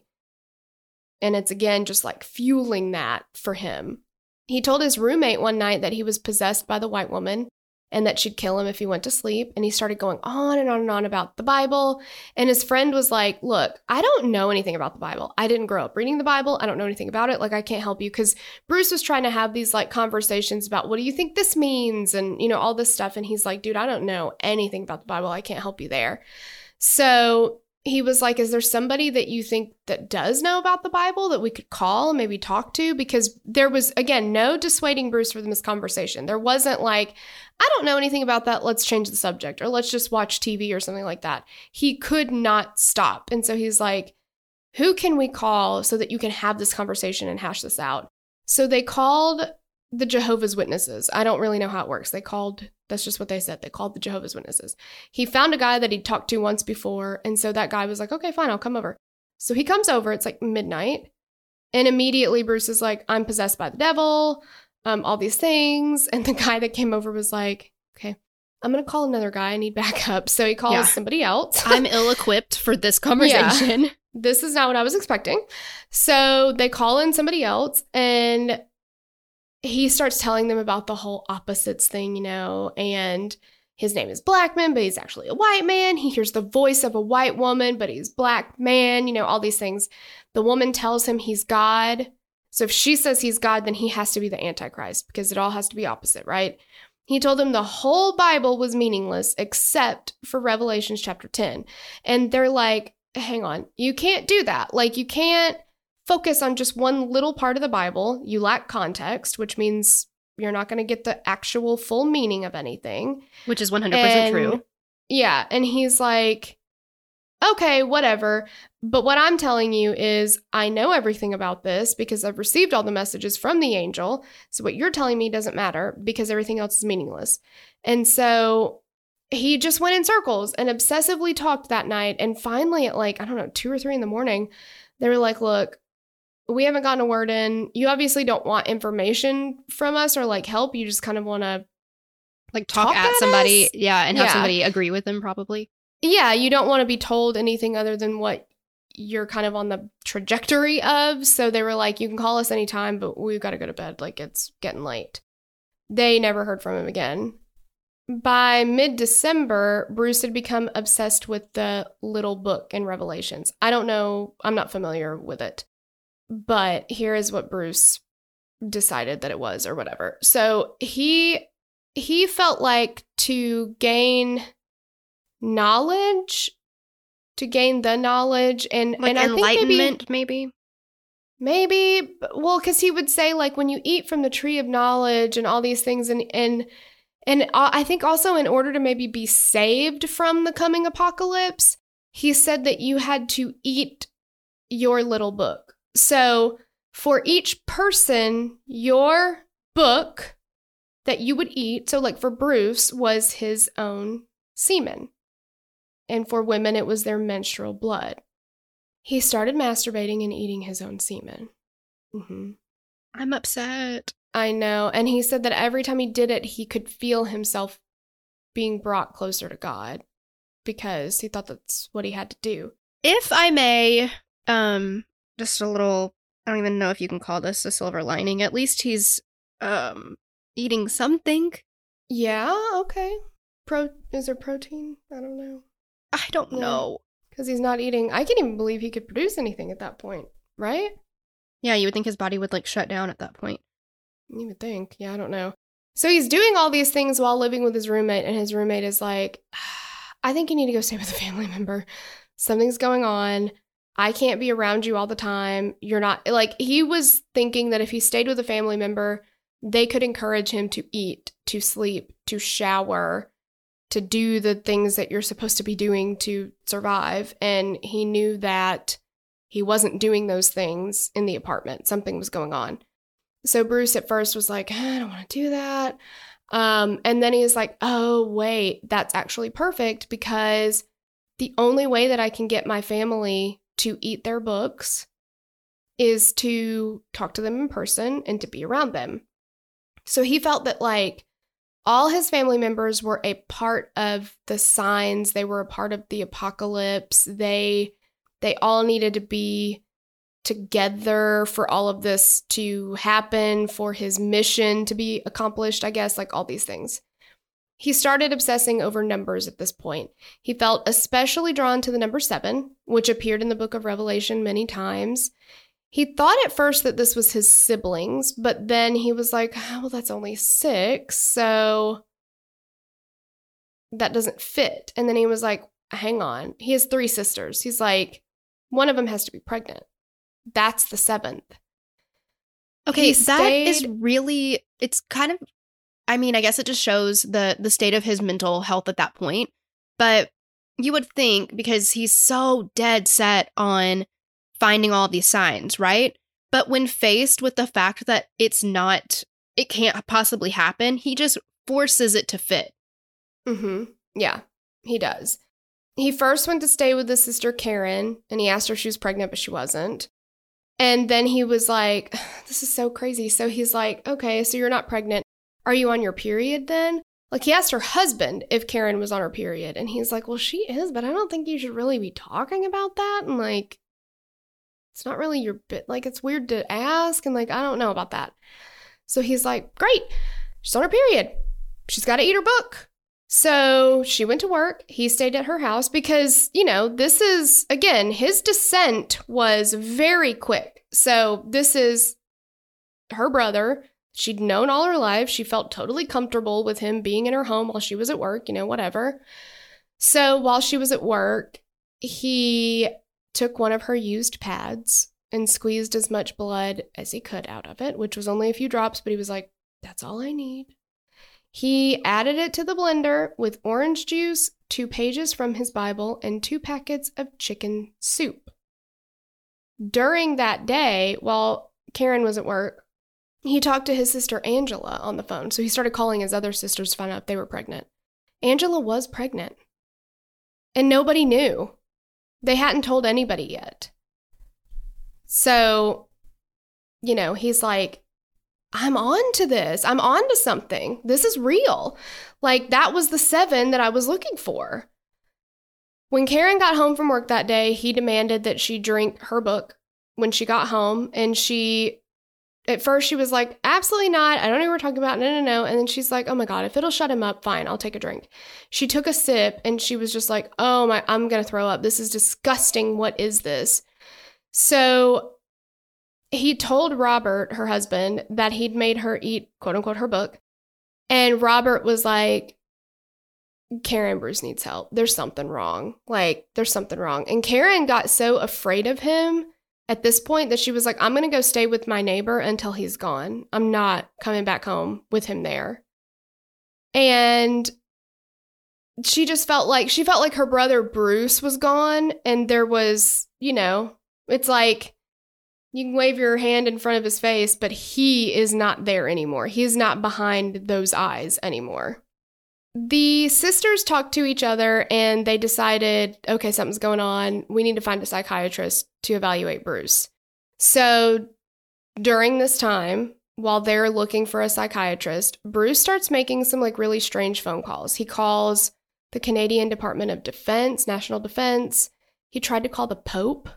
And it's again just like fueling that for him. He told his roommate one night that he was possessed by the white woman and that she'd kill him if he went to sleep. And he started going on and on and on about the Bible. And his friend was like, look, I don't know anything about the Bible. I didn't grow up reading the Bible. I don't know anything about it. Like, I can't help you. Because Bruce was trying to have these like conversations about what do you think this means? And, all this stuff. And he's like, dude, I don't know anything about the Bible. I can't help you there. So he was like, is there somebody that you think that does know about the Bible that we could call and maybe talk to? Because there was, again, no dissuading Bruce from this conversation. There wasn't like, I don't know anything about that. Let's change the subject, or let's just watch TV or something like that. He could not stop. And so he's like, who can we call so that you can have this conversation and hash this out? So they called the Jehovah's Witnesses. I don't really know how it works. That's just what they said. They called the Jehovah's Witnesses. He found a guy that he'd talked to once before. And so that guy was like, okay, fine, I'll come over. So he comes over. It's like midnight. And immediately Bruce is like, I'm possessed by the devil, all these things. And the guy that came over was like, okay, I'm going to call another guy. I need backup. So he calls somebody else.
I'm ill-equipped for this conversation.
Yeah. This is not what I was expecting. So they call in somebody else, and he starts telling them about the whole opposites thing, and his name is Blackman, but he's actually a white man. He hears the voice of a white woman, but he's black man, all these things. The woman tells him he's God. So if she says he's God, then he has to be the Antichrist, because it all has to be opposite, right? He told them the whole Bible was meaningless except for Revelations chapter 10. And they're like, hang on, you can't do that. Like, you can't focus on just one little part of the Bible. You lack context, which means you're not going to get the actual full meaning of anything.
Which is 100% true.
Yeah. And he's like, okay, whatever. But what I'm telling you is I know everything about this because I've received all the messages from the angel. So what you're telling me doesn't matter because everything else is meaningless. And so he just went in circles and obsessively talked that night. And finally at 2 or 3 in the morning, they were like, look, we haven't gotten a word in. You obviously don't want information from us or help. You just kind of want to
talk at somebody. Us. Yeah. And have somebody agree with them probably.
Yeah. You don't want to be told anything other than what you're kind of on the trajectory of. So they were like, you can call us anytime, but we've got to go to bed. It's getting late. They never heard from him again. By mid-December, Bruce had become obsessed with the little book in Revelations. I don't know. I'm not familiar with it. But here is what Bruce decided that it was or whatever. So he felt like to gain the knowledge and
and
I
enlightenment
think maybe, well, because he would say when you eat from the tree of knowledge and all these things and I think also in order to maybe be saved from the coming apocalypse, he said that you had to eat your little book. So for each person, your book that you would eat. So, like for Bruce, was his own semen. And for women, it was their menstrual blood. He started masturbating and eating his own semen. Mm-hmm.
I'm upset.
I know. And he said that every time he did it, he could feel himself being brought closer to God because he thought that's what he had to do.
If I may, just a little, I don't even know if you can call this a silver lining. At least he's eating something.
Yeah, okay. Is there protein? I don't know.
I don't know.
Because he's not eating. I can't even believe he could produce anything at that point, right?
Yeah, you would think his body would like shut down at that point.
You would think. Yeah, I don't know. So he's doing all these things while living with his roommate, and his roommate is like, I think you need to go stay with a family member. Something's going on. I can't be around you all the time. You're not, like, he was thinking that if he stayed with a family member, they could encourage him to eat, to sleep, to shower, to do the things that you're supposed to be doing to survive. And he knew that he wasn't doing those things in the apartment. Something was going on. So Bruce at first was like, I don't want to do that. And then he was like, oh, wait, that's actually perfect because the only way that I can get my family to eat their books is to talk to them in person and to be around them. So he felt that like all his family members were a part of the signs. They were a part of the apocalypse. They all needed to be together for all of this to happen, for his mission to be accomplished, I guess, like all these things. He started obsessing over numbers at this point. He felt especially drawn to the number 7, which appeared in the book of Revelation many times. He thought at first that this was his siblings, but then he was like, oh, well, that's only 6, so that doesn't fit. And then he was like, hang on. He has 3 sisters. He's like, one of them has to be pregnant. That's the 7th.
Okay, that is really, it's kind of, I mean, I guess it just shows the state of his mental health at that point. But you would think, because he's so dead set on finding all these signs, right? But when faced with the fact that it can't possibly happen, he just forces it to fit.
Mm-hmm. Yeah, he does. He first went to stay with his sister Karen, and he asked her if she was pregnant, but she wasn't. And then he was like, this is so crazy. So he's like, okay, so you're not pregnant. Are you on your period then? Like, he asked her husband if Karen was on her period. And he's like, well, she is, but I don't think you should really be talking about that. And like, it's not really your bit. Like, it's weird to ask. And like, I don't know about that. So he's like, great. She's on her period. She's got to eat her book. So she went to work. He stayed at her house because, you know, this is, again, his descent was very quick. So this is her brother. She'd known all her life. She felt totally comfortable with him being in her home while she was at work, you know, whatever. So while she was at work, he took one of her used pads and squeezed as much blood as he could out of it, which was only a few drops, but he was like, that's all I need. He added it to the blender with orange juice, 2 pages from his Bible, and 2 packets of chicken soup. During that day, while Karen was at work, he talked to his sister Angela on the phone. So he started calling his other sisters to find out if they were pregnant. Angela was pregnant. And nobody knew. They hadn't told anybody yet. So, you know, he's like, I'm on to this. I'm on to something. This is real. Like, that was the 7 that I was looking for. When Karen got home from work that day, he demanded that she drink her book when she got home. And at first she was like, absolutely not. I don't know what we're talking about. No. And then she's like, oh my God, if it'll shut him up, fine, I'll take a drink. She took a sip and she was just like, oh my, I'm going to throw up. This is disgusting. What is this? So he told Robert, her husband, that he'd made her eat, quote unquote, her book. And Robert was like, Karen, Bruce needs help. There's something wrong. Like, there's something wrong. And Karen got so afraid of him at this point that she was like, I'm going to go stay with my neighbor until he's gone. I'm not coming back home with him there. And she felt like her brother Bruce was gone. And there was, you know, it's like, You can wave your hand in front of his face, but he is not there anymore. He is not behind those eyes anymore. The sisters talked to each other and they decided, okay, something's going on. We need to find a psychiatrist to evaluate Bruce. So during this time, while they're looking for a psychiatrist, Bruce starts making some like really strange phone calls. He calls the Canadian Department of Defense, National Defense. He tried to call the Pope.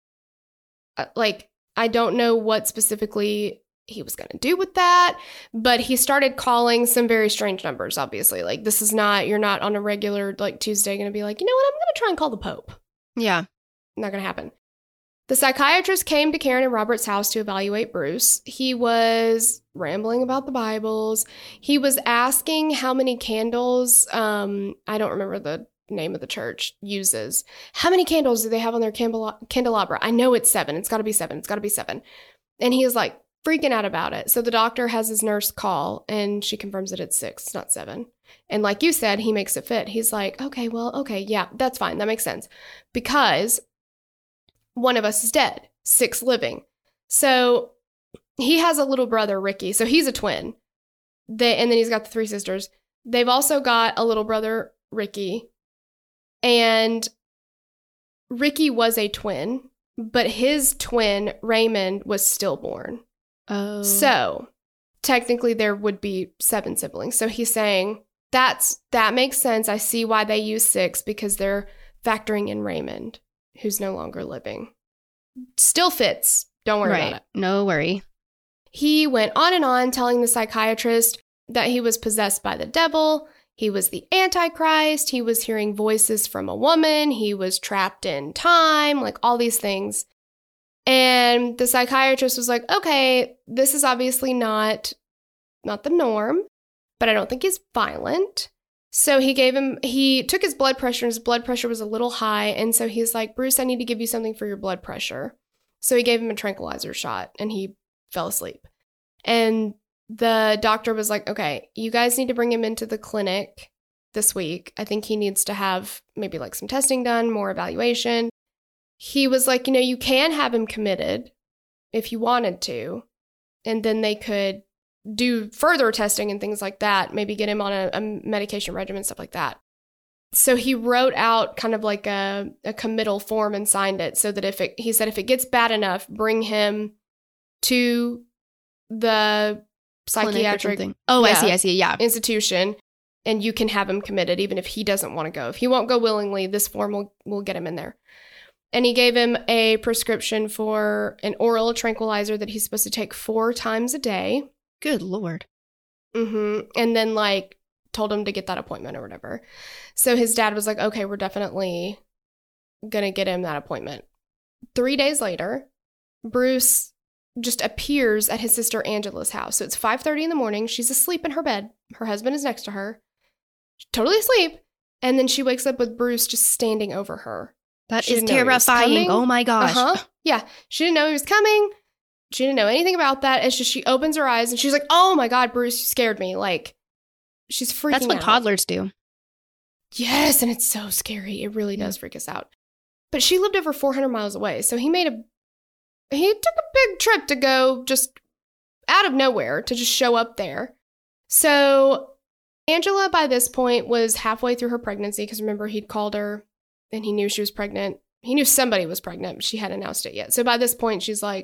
I don't know what specifically he was going to do with that, but he started calling some very strange numbers, obviously. Like, this is not, you're not on a regular, like, Tuesday going to be like, you know what, I'm going to try and call the Pope.
Yeah.
Not going to happen. The psychiatrist came to Karen and Robert's house to evaluate Bruce. He was rambling about the Bibles. He was asking how many candles, I don't remember the name of the church, uses. How many candles do they have on their candelabra? I know it's 7. It's got to be 7. It's got to be 7. And he is like freaking out about it. So the doctor has his nurse call and she confirms that it's 6, it's not 7. And like you said, he makes it fit. He's like, okay, yeah, that's fine. That makes sense. Because one of us is dead, 6 living. So he has a little brother, Ricky. So he's a twin. And then he's got the 3 sisters. They've also got a little brother, Ricky. And Ricky was a twin, but his twin, Raymond, was stillborn.
Oh.
So technically there would be 7 siblings. So he's saying that makes sense. I see why they use 6 because they're factoring in Raymond, who's no longer living. Still fits. Don't worry about it.
No worry.
He went on and on telling the psychiatrist that he was possessed by the devil. He was the Antichrist. He was hearing voices from a woman. He was trapped in time, like all these things. And the psychiatrist was like, okay, this is obviously not the norm, but I don't think he's violent. So he took his blood pressure, and his blood pressure was a little high. And so he's like, Bruce, I need to give you something for your blood pressure. So he gave him a tranquilizer shot and he fell asleep. And the doctor was like, okay, you guys need to bring him into the clinic this week. I think he needs to have maybe like some testing done, more evaluation. He was like, you can have him committed if you wanted to. And then they could do further testing and things like that, maybe get him on a medication regimen, stuff like that. So he wrote out kind of like a committal form and signed it so that he said if it gets bad enough, bring him to the psychiatric
I see. Yeah.
institution, and you can have him committed even if he doesn't want to go. If he won't go willingly, this form will get him in there. And he gave him a prescription for an oral tranquilizer that he's supposed to take 4 times a day.
Good Lord.
Mm-hmm. And then told him to get that appointment or whatever. So his dad was like, okay, we're definitely going to get him that appointment. 3 days later, Bruce just appears at his sister Angela's house. So it's 5:30 in the morning. She's asleep in her bed. Her husband is next to her. She's totally asleep. And then she wakes up with Bruce just standing over her.
That is terrifying. Oh my gosh.
Uh-huh. Yeah. She didn't know he was coming. She didn't know anything about that. It's just she opens her eyes and she's like, oh my God, Bruce, you scared me. Like, she's freaking out.
That's what toddlers do.
Yes, and it's so scary. It really does freak us out. But she lived over 400 miles away. So he took a big trip to go just out of nowhere to just show up there. So Angela, by this point, was halfway through her pregnancy because remember, he'd called her and he knew she was pregnant. He knew somebody was pregnant, but she hadn't announced it yet. So by this point, she's like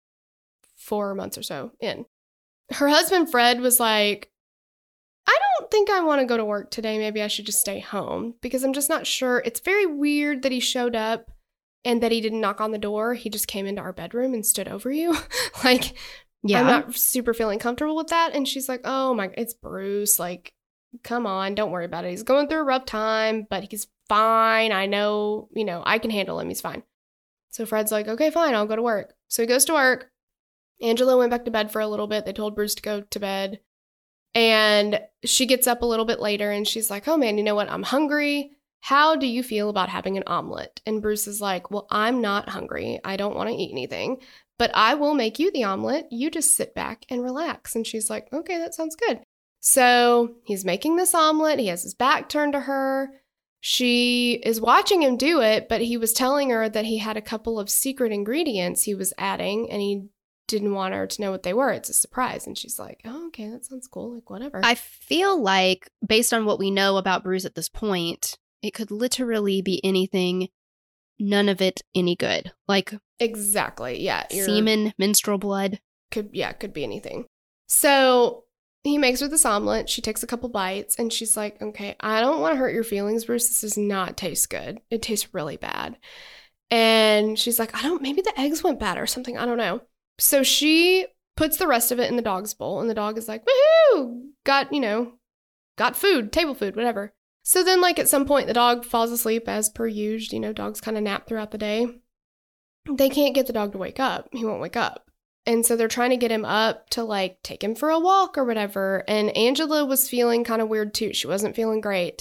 4 months or so in. Her husband, Fred, was like, I don't think I want to go to work today. Maybe I should just stay home because I'm just not sure. It's very weird that he showed up and that he didn't knock on the door. He just came into our bedroom and stood over you.
Yeah.
I'm not super feeling comfortable with that. And she's like, oh my, it's Bruce. Like, come on, don't worry about it. He's going through a rough time, but he's fine. I know, I can handle him. He's fine. So Fred's like, okay, fine, I'll go to work. So he goes to work. Angela went back to bed for a little bit. They told Bruce to go to bed. And she gets up a little bit later and she's like, oh man, you know what? I'm hungry. How do you feel about having an omelet? And Bruce is like, well, I'm not hungry. I don't want to eat anything, but I will make you the omelet. You just sit back and relax. And she's like, okay, that sounds good. So he's making this omelet. He has his back turned to her. She is watching him do it, but he was telling her that he had a couple of secret ingredients he was adding, and he didn't want her to know what they were. It's a surprise. And she's like, oh, okay, that sounds cool. Like, whatever.
I feel like, based on what we know about Bruce at this point, it could literally be anything, none of it any good. Like,
exactly. Yeah.
Semen, menstrual blood.
Could be anything. So he makes her this omelet. She takes a couple bites and she's like, okay, I don't want to hurt your feelings, Bruce. This does not taste good. It tastes really bad. And she's like, maybe the eggs went bad or something. I don't know. So she puts the rest of it in the dog's bowl, and the dog is like, woohoo, got food, table food, whatever. So then, like, at some point, the dog falls asleep as per usual. Dogs kind of nap throughout the day. They can't get the dog to wake up. He won't wake up. And so they're trying to get him up to, like, take him for a walk or whatever. And Angela was feeling kind of weird, too. She wasn't feeling great.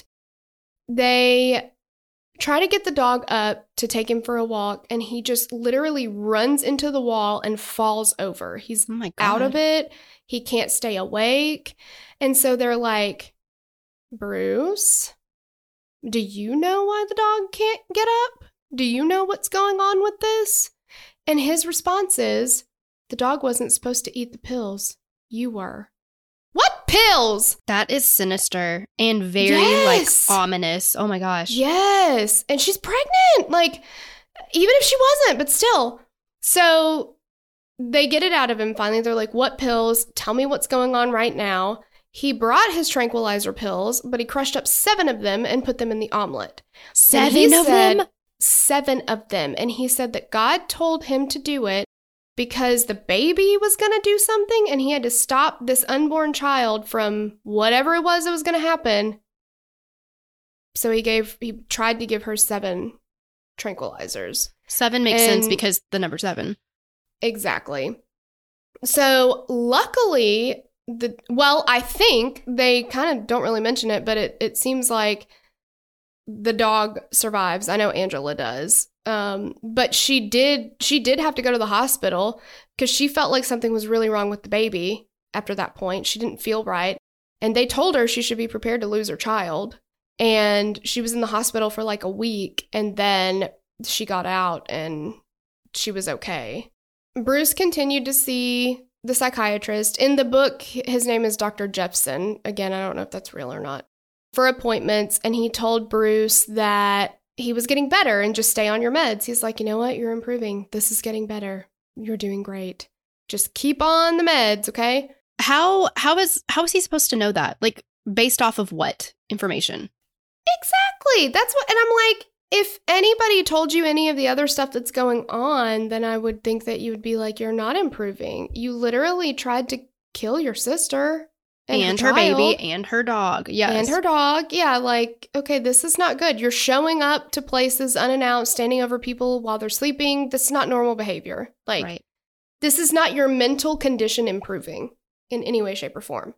They try to get the dog up to take him for a walk, and he just literally runs into the wall and falls over. He's out of it. He can't stay awake. And so they're like, Bruce, do you know why the dog can't get up? Do you know what's going on with this? And his response is, the dog wasn't supposed to eat the pills. You were. What pills?
That is sinister and very, ominous. Oh, my gosh.
Yes. And she's pregnant. Like, even if she wasn't, but still. So they get it out of him finally. They're like, what pills? Tell me what's going on right now. He brought his tranquilizer pills, but he crushed up 7 of them and put them in the omelet.
7 of them?
7 of them. And he said that God told him to do it because the baby was going to do something, and he had to stop this unborn child from whatever it was that was going to happen. So he tried to give her 7 tranquilizers.
7 makes sense because the number 7.
Exactly. So luckily, I think they kind of don't really mention it, but it seems like the dog survives. I know Angela does. But she did have to go to the hospital because she felt like something was really wrong with the baby after that point. She didn't feel right. And they told her she should be prepared to lose her child. And she was in the hospital for like a week, and then she got out and she was okay. Bruce continued to see the psychiatrist. In the book, his name is Dr. Jepson. Again, I don't know if that's real or not. For appointments, and he told Bruce that he was getting better and just stay on your meds. He's like, you know what? You're improving. This is getting better. You're doing great. Just keep on the meds, okay?
How is he supposed to know that? Like, based off of what information?
Exactly. That's what, and I'm like, if anybody told you any of the other stuff that's going on, then I would think that you would be like, you're not improving. You literally tried to kill your sister.
And her baby and her dog. Yes.
And her dog. Yeah, like, okay, this is not good. You're showing up to places unannounced, standing over people while they're sleeping. This is not normal behavior. Like, This is not your mental condition improving in any way, shape, or form.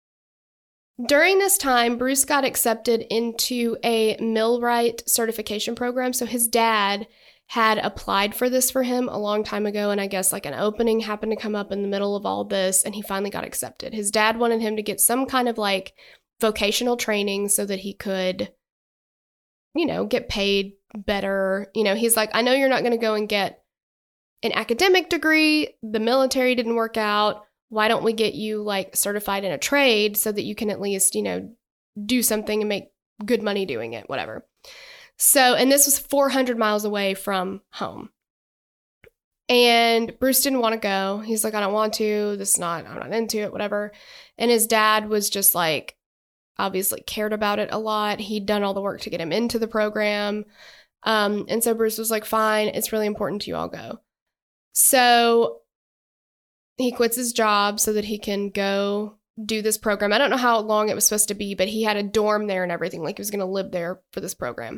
During this time, Bruce got accepted into a millwright certification program. So his dad had applied for this for him a long time ago, and I guess like an opening happened to come up in the middle of all this, and he finally got accepted. His dad wanted him to get some kind of like vocational training so that he could, get paid better. He's like, I know you're not going to go and get an academic degree. The military didn't work out. Why don't we get you like certified in a trade so that you can at least, do something and make good money doing it, whatever. So, and this was 400 miles away from home. And Bruce didn't want to go. He's like, I don't want to. I'm not into it, whatever. And his dad was just like, obviously cared about it a lot. He'd done all the work to get him into the program. And so Bruce was like, fine, it's really important to you, I'll go. So he quits his job so that he can go do this program. I don't know how long it was supposed to be, but he had a dorm there and everything. Like he was going to live there for this program.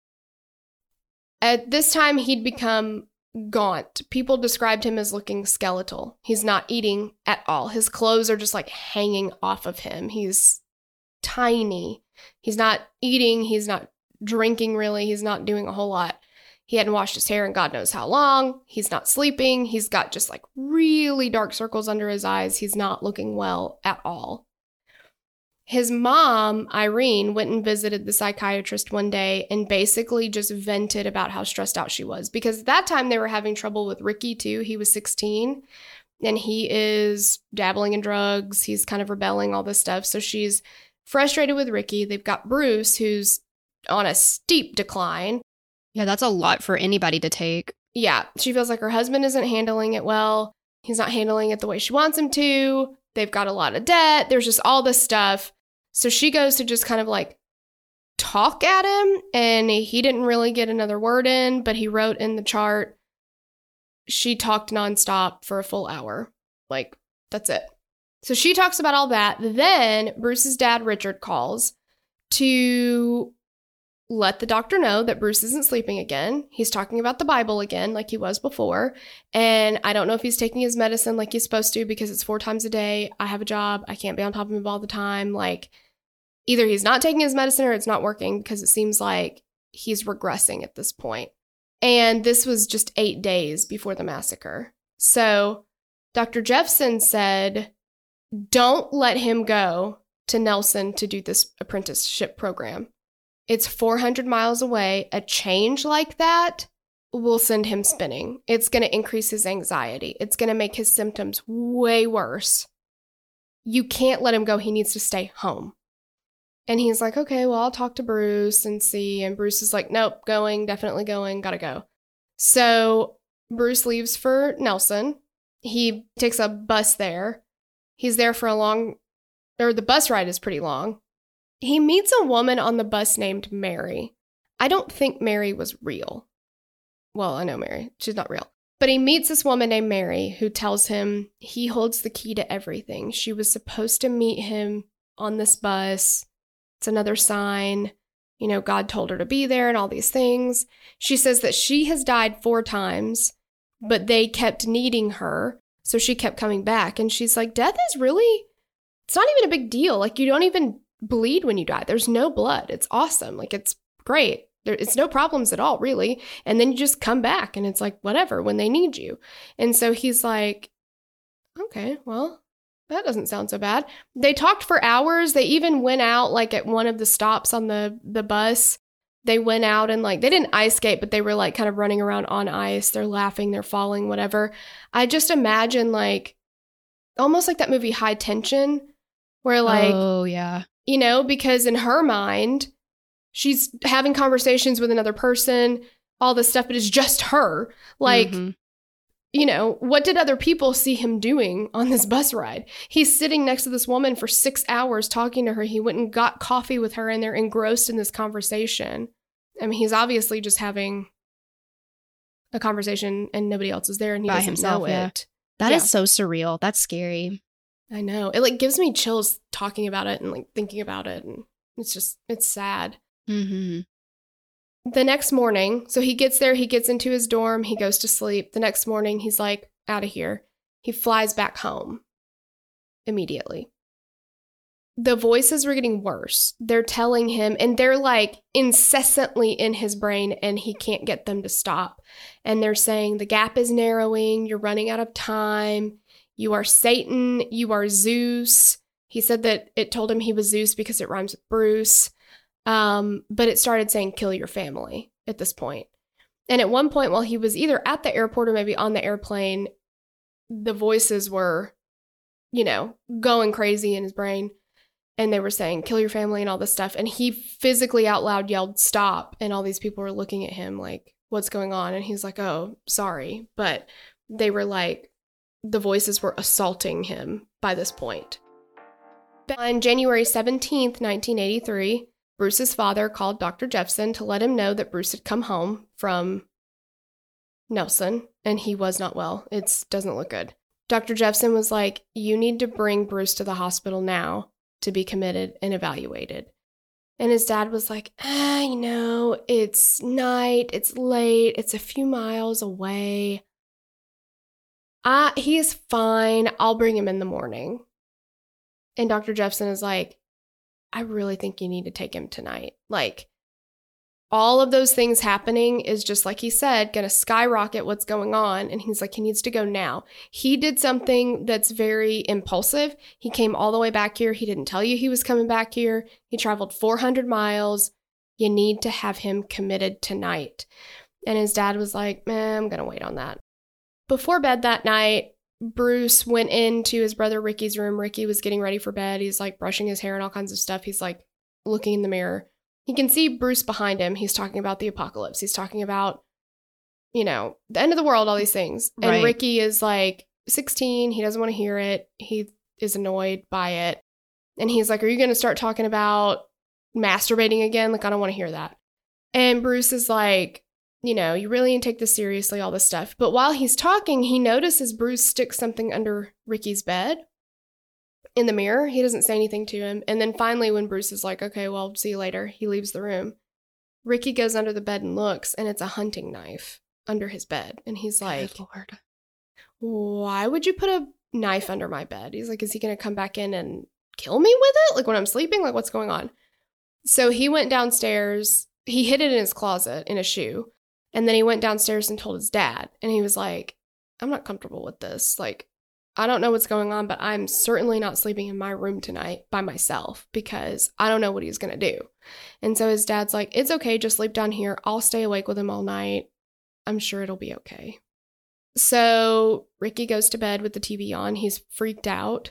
At this time, he'd become gaunt. People described him as looking skeletal. He's not eating at all. His clothes are just like hanging off of him. He's tiny. He's not eating. He's not drinking really. He's not doing a whole lot. He hadn't washed his hair in God knows how long. He's not sleeping. He's got just like really dark circles under his eyes. He's not looking well at all. His mom, Irene, went and visited the psychiatrist one day and basically just vented about how stressed out she was. Because at that time they were having trouble with Ricky too. He was 16 and he is dabbling in drugs. He's kind of rebelling, all this stuff. So she's frustrated with Ricky. They've got Bruce, who's on a steep decline.
Yeah, that's a lot for anybody to take.
Yeah, she feels like her husband isn't handling it well. He's not handling it the way she wants him to. They've got a lot of debt. There's just all this stuff. So she goes to just kind of like talk at him, and he didn't really get another word in, but he wrote in the chart, she talked nonstop for a full hour. Like, that's it. So she talks about all that. Then Bruce's dad, Richard, calls to let the doctor know that Bruce isn't sleeping again. He's talking about the Bible again, like he was before. And I don't know if he's taking his medicine like he's supposed to, because it's 4 times a day. I have a job. I can't be on top of him all the time. Like, either he's not taking his medicine or it's not working, because it seems like he's regressing at this point. And this was just 8 days before the massacre. So Dr. Jeffson said, don't let him go to Nelson to do this apprenticeship program. It's 400 miles away. A change like that will send him spinning. It's going to increase his anxiety. It's going to make his symptoms way worse. You can't let him go. He needs to stay home. And he's like, okay, well, I'll talk to Bruce and see. And Bruce is like, nope, going, definitely going, gotta go. So Bruce leaves for Nelson. He takes a bus there. He's there for the bus ride is pretty long. He meets a woman on the bus named Mary. I don't think Mary was real. Well, I know Mary. She's not real. But he meets this woman named Mary who tells him he holds the key to everything. She was supposed to meet him on this bus. It's another sign. You know, God told her to be there and all these things. She says that she has died 4 times, but they kept needing her. So she kept coming back. And she's like, death is really, it's not even a big deal. Like, you don't even bleed when you die. There's no blood. It's awesome. Like, it's great. It's no problems at all, really. And then you just come back and it's like, whatever, when they need you. And so he's like, okay, well, that doesn't sound so bad. They talked for hours. They even went out like at one of the stops on the bus. They went out and like, they didn't ice skate, but they were like kind of running around on ice. They're laughing, they're falling, whatever. I just imagine like almost like that movie High Tension, where like,
oh yeah,
you know, because in her mind, she's having conversations with another person, all this stuff, but it's just her. Like, you know, what did other people see him doing on this bus ride? He's sitting next to this woman for 6 hours talking to her. He went and got coffee with her and they're engrossed in this conversation. I mean, he's obviously just having a conversation and nobody else is there and he
by
doesn't
himself,
know
yeah.
it.
That is so surreal. That's scary.
I know. It like gives me chills talking about it and like thinking about it. And it's sad.
Mm-hmm.
The next morning, so he gets there, he gets into his dorm, he goes to sleep. The next morning, he's like, out of here. He flies back home immediately. The voices were getting worse. They're telling him, and they're like incessantly in his brain, and he can't get them to stop. And they're saying, the gap is narrowing, you're running out of time, you are Satan, you are Zeus. He said that it told him he was Zeus because it rhymes with Bruce. But it started saying, kill your family at this point. And at one point, while he was either at the airport or maybe on the airplane, the voices were, you know, going crazy in his brain. And they were saying, kill your family and all this stuff. And he physically out loud yelled, stop. And all these people were looking at him like, what's going on? And he's like, oh, sorry. But they were like, the voices were assaulting him by this point. On January 17th, 1983, Bruce's father called Dr. Jeffson to let him know that Bruce had come home from Nelson and he was not well. It doesn't look good. Dr. Jeffson was like, you need to bring Bruce to the hospital now to be committed and evaluated. And his dad was like, you know, it's night, it's late, it's a few miles away. He is fine. I'll bring him in the morning. And Dr. Jeffson is like, I really think you need to take him tonight. Like, all of those things happening is just like he said, going to skyrocket what's going on. And he's like, he needs to go now. He did something that's very impulsive. He came all the way back here. He didn't tell you he was coming back here. He traveled 400 miles. You need to have him committed tonight. And his dad was like, man, I'm going to wait on that. Before bed that night, Bruce went into his brother Ricky's room. Ricky was getting ready for bed. He's like brushing his hair and all kinds of stuff. He's like looking in the mirror. He can see Bruce behind him. He's talking about the apocalypse. He's talking about, the end of the world, all these things. And
Right.
Ricky is like 16. He doesn't want to hear it. He is annoyed by it. And he's like, are you going to start talking about masturbating again? Like, I don't want to hear that. And Bruce is like, you really need to take this seriously, all this stuff. But while he's talking, he notices Bruce sticks something under Ricky's bed in the mirror. He doesn't say anything to him. And then finally, when Bruce is like, okay, well, see you later, he leaves the room. Ricky goes under the bed and looks, and it's a hunting knife under his bed. And he's like,
Good Lord.
why would you put a knife under my bed? He's like, is he going to come back in and kill me with it? Like when I'm sleeping? Like what's going on? So he went downstairs. He hid it in his closet in a shoe. And then he went downstairs and told his dad. And he was like, I'm not comfortable with this. Like, I don't know what's going on, but I'm certainly not sleeping in my room tonight by myself because I don't know what he's going to do. And so his dad's like, it's okay. Just sleep down here. I'll stay awake with him all night. I'm sure it'll be okay. So Ricky goes to bed with the TV on. He's freaked out.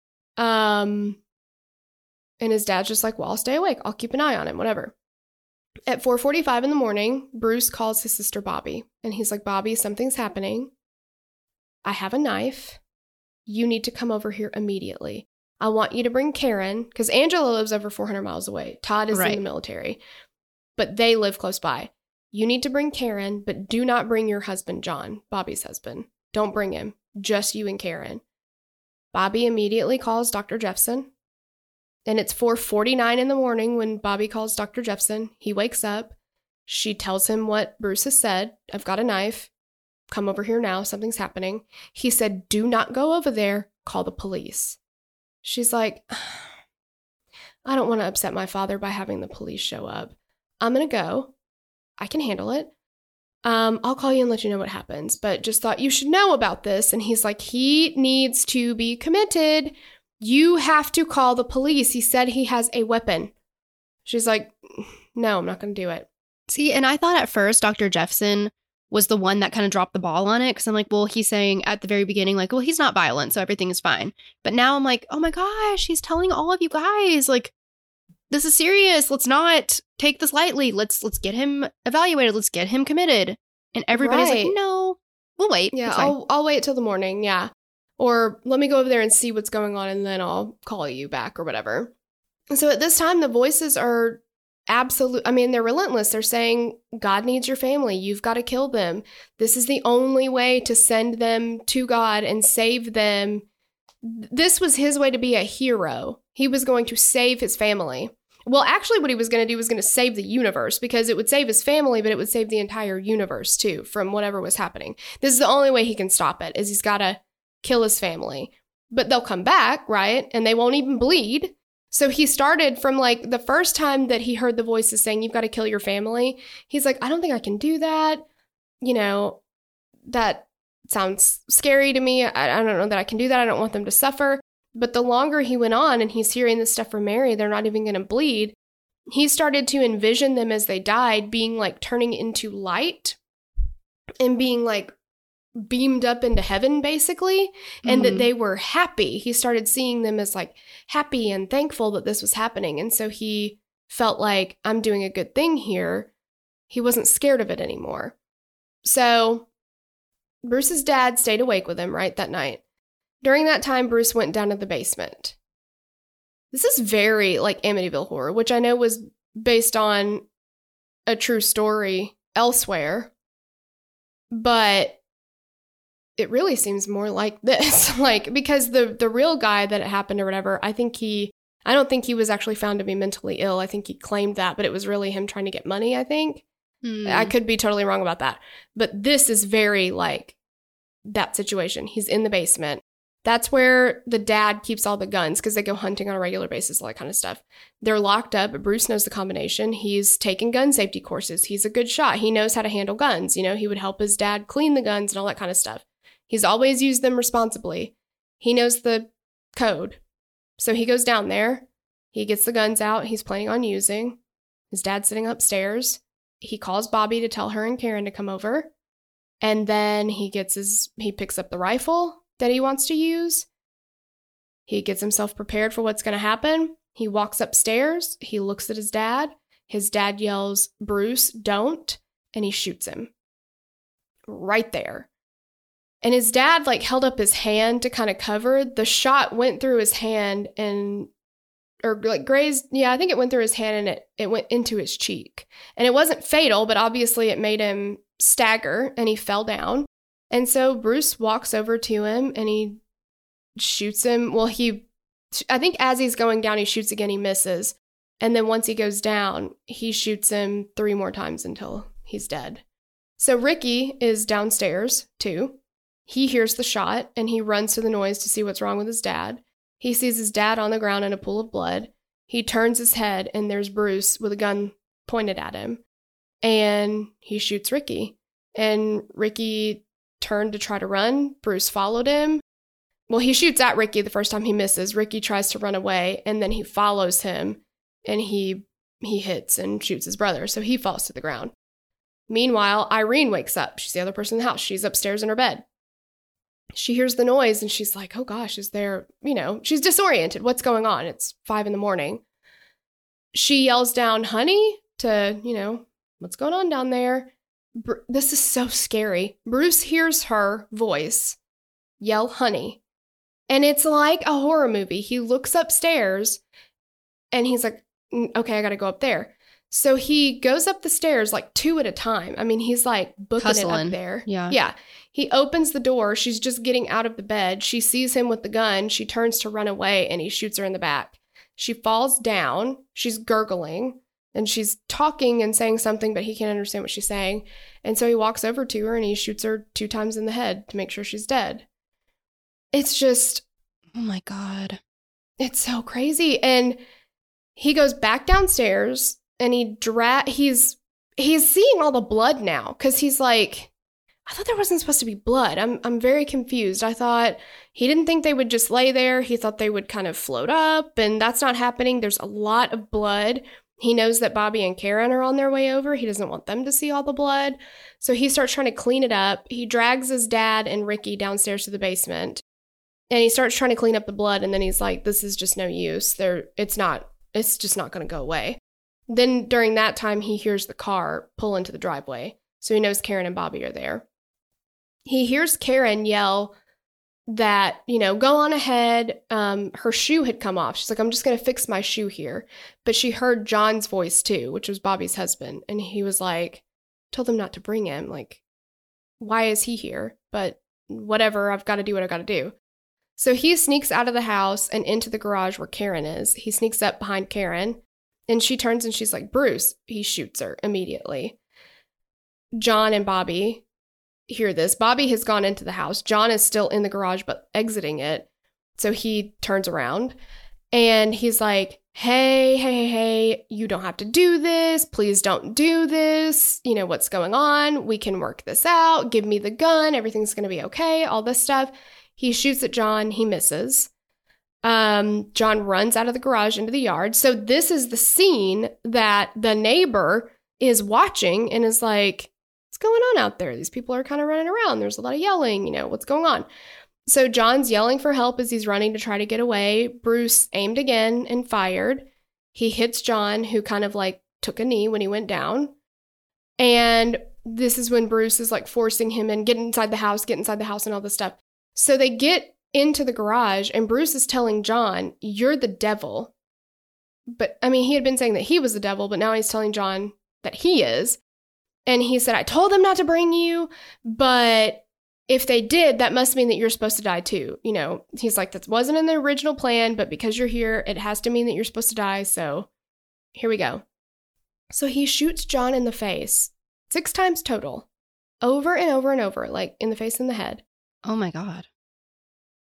And his dad's just like, well, I'll stay awake. I'll keep an eye on him, whatever. At 4:45 in the morning, Bruce calls his sister Bobby. And he's like, Bobby, something's happening. I have a knife. You need to come over here immediately. I want you to bring Karen, because Angela lives over 400 miles away. Todd is in the military, but they live close by. You need to bring Karen, but do not bring your husband, John, Bobby's husband. Don't bring him. Just you and Karen. Bobby immediately calls Dr. Jeffson. And it's 4:49 in the morning when Bobby calls Dr. Jeffson. He wakes up. She tells him what Bruce has said. I've got a knife. Come over here now. Something's happening. He said, do not go over there. Call the police. She's like, I don't want to upset my father by having the police show up. I'm going to go. I can handle it. I'll call you and let you know what happens. But just thought you should know about this. And he's like, he needs to be committed. You have to call the police. He said he has a weapon. She's like, no, I'm not going to do it.
See, and I thought at first Dr. Jeffson was the one that kind of dropped the ball on it because I'm like, well, he's saying at the very beginning, like, well, he's not violent, so everything is fine. But now I'm like, oh my gosh, he's telling all of you guys, like, this is serious. Let's not take this lightly. Let's get him evaluated. Let's get him committed. And everybody's
Right.
like, no, we'll wait.
Yeah,
It's fine.
I'll wait till the morning. Yeah. Or let me go over there and see what's going on and then I'll call you back or whatever. And so at this time, the voices are they're relentless. They're saying, God needs your family. You've got to kill them. This is the only way to send them to God and save them. This was his way to be a hero. He was going to save his family. Well, actually, what he was going to do was going to save the universe because it would save his family, but it would save the entire universe too from whatever was happening. This is the only way he can stop it, is he's got to kill his family. But they'll come back, right? And they won't even bleed. So he started from like the first time that he heard the voices saying, you've got to kill your family. He's like, I don't think I can do that. That sounds scary to me. I don't know that I can do that. I don't want them to suffer. But the longer he went on and he's hearing this stuff from Mary, they're not even going to bleed. He started to envision them as they died being like turning into light and being like beamed up into heaven, basically, and that they were happy. He started seeing them as like happy and thankful that this was happening. And so he felt like, I'm doing a good thing here. He wasn't scared of it anymore. So Bruce's dad stayed awake with him, right, that night. During that time, Bruce went down to the basement. This is very like Amityville Horror, which I know was based on a true story elsewhere, but it really seems more like this, like, because the real guy that it happened or whatever, I don't think he was actually found to be mentally ill. I think he claimed that, but it was really him trying to get money, I think. I could be totally wrong about that. But this is very like that situation. He's in the basement. That's where the dad keeps all the guns because they go hunting on a regular basis, all that kind of stuff. They're locked up, but Bruce knows the combination. He's taken gun safety courses. He's a good shot. He knows how to handle guns. He would help his dad clean the guns and all that kind of stuff. He's always used them responsibly. He knows the code. So he goes down there. He gets the guns out he's planning on using. His dad's sitting upstairs. He calls Bobby to tell her and Karen to come over. And then he picks up the rifle that he wants to use. He gets himself prepared for what's going to happen. He walks upstairs. He looks at his dad. His dad yells, "Bruce, don't," and he shoots him right there. And his dad held up his hand to kind of cover. The shot went through his hand grazed. Yeah, I think it went through his hand and it went into his cheek. And it wasn't fatal, but obviously it made him stagger and he fell down. And so Bruce walks over to him and he shoots him. Well, I think as he's going down, he shoots again, he misses. And then once he goes down, he shoots him 3 more times until he's dead. So Ricky is downstairs too. He hears the shot and he runs to the noise to see what's wrong with his dad. He sees his dad on the ground in a pool of blood. He turns his head and there's Bruce with a gun pointed at him. And he shoots Ricky. And Ricky turned to try to run. Bruce followed him. Well, he shoots at Ricky the first time he misses. Ricky tries to run away and then he follows him and he hits and shoots his brother. So he falls to the ground. Meanwhile, Irene wakes up. She's the other person in the house. She's upstairs in her bed. She hears the noise and she's like, oh gosh, is there, she's disoriented. What's going on? It's 5 a.m. She yells down, honey, to, what's going on down there? This is so scary. Bruce hears her voice yell, honey. And it's like a horror movie. He looks upstairs and he's like, okay, I got to go up there. So he goes up the stairs 2 at a time. I mean, he's booking
Hustling.
it up there.
Yeah.
Yeah. He opens the door. She's just getting out of the bed. She sees him with the gun. She turns to run away and he shoots her in the back. She falls down. She's gurgling and she's talking and saying something, but he can't understand what she's saying. And so he walks over to her and he shoots her 2 times in the head to make sure she's dead. It's just,
oh my God.
It's so crazy. And he goes back downstairs and he's seeing all the blood now because he's like, I thought there wasn't supposed to be blood. I'm very confused. I thought he didn't think they would just lay there. He thought they would kind of float up, and that's not happening. There's a lot of blood. He knows that Bobby and Karen are on their way over. He doesn't want them to see all the blood. So he starts trying to clean it up. He drags his dad and Ricky downstairs to the basement, and he starts trying to clean up the blood, and then he's like, this is just no use. It's just not going to go away. Then during that time, he hears the car pull into the driveway. So he knows Karen and Bobby are there. He hears Karen yell that, go on ahead. Her shoe had come off. She's like, I'm just going to fix my shoe here. But she heard John's voice too, which was Bobby's husband. And he was like, told them not to bring him. Why is he here? But whatever, I've got to do what I got to do. So he sneaks out of the house and into the garage where Karen is. He sneaks up behind Karen and she turns and she's like, Bruce. He shoots her immediately. John and Bobby hear this. Bobby has gone into the house. John is still in the garage, but exiting it. So he turns around and he's like, hey, you don't have to do this. Please don't do this. What's going on? We can work this out. Give me the gun. Everything's going to be okay. All this stuff. He shoots at John. He misses. John runs out of the garage into the yard. So this is the scene that the neighbor is watching and is like, what's going on out there? These people are kind of running around. There's a lot of yelling, what's going on? So John's yelling for help as he's running to try to get away. Bruce aimed again and fired. He hits John, who kind of took a knee when he went down. And this is when Bruce is forcing him in, get inside the house and all this stuff. So they get into the garage and Bruce is telling John, you're the devil. But he had been saying that he was the devil, but now he's telling John that he is. And he said, I told them not to bring you, but if they did, that must mean that you're supposed to die too. He's like, that wasn't in the original plan, but because you're here, it has to mean that you're supposed to die. So here we go. So he shoots John in the face 6 times total, over and over and over, in the face and the head.
Oh my God.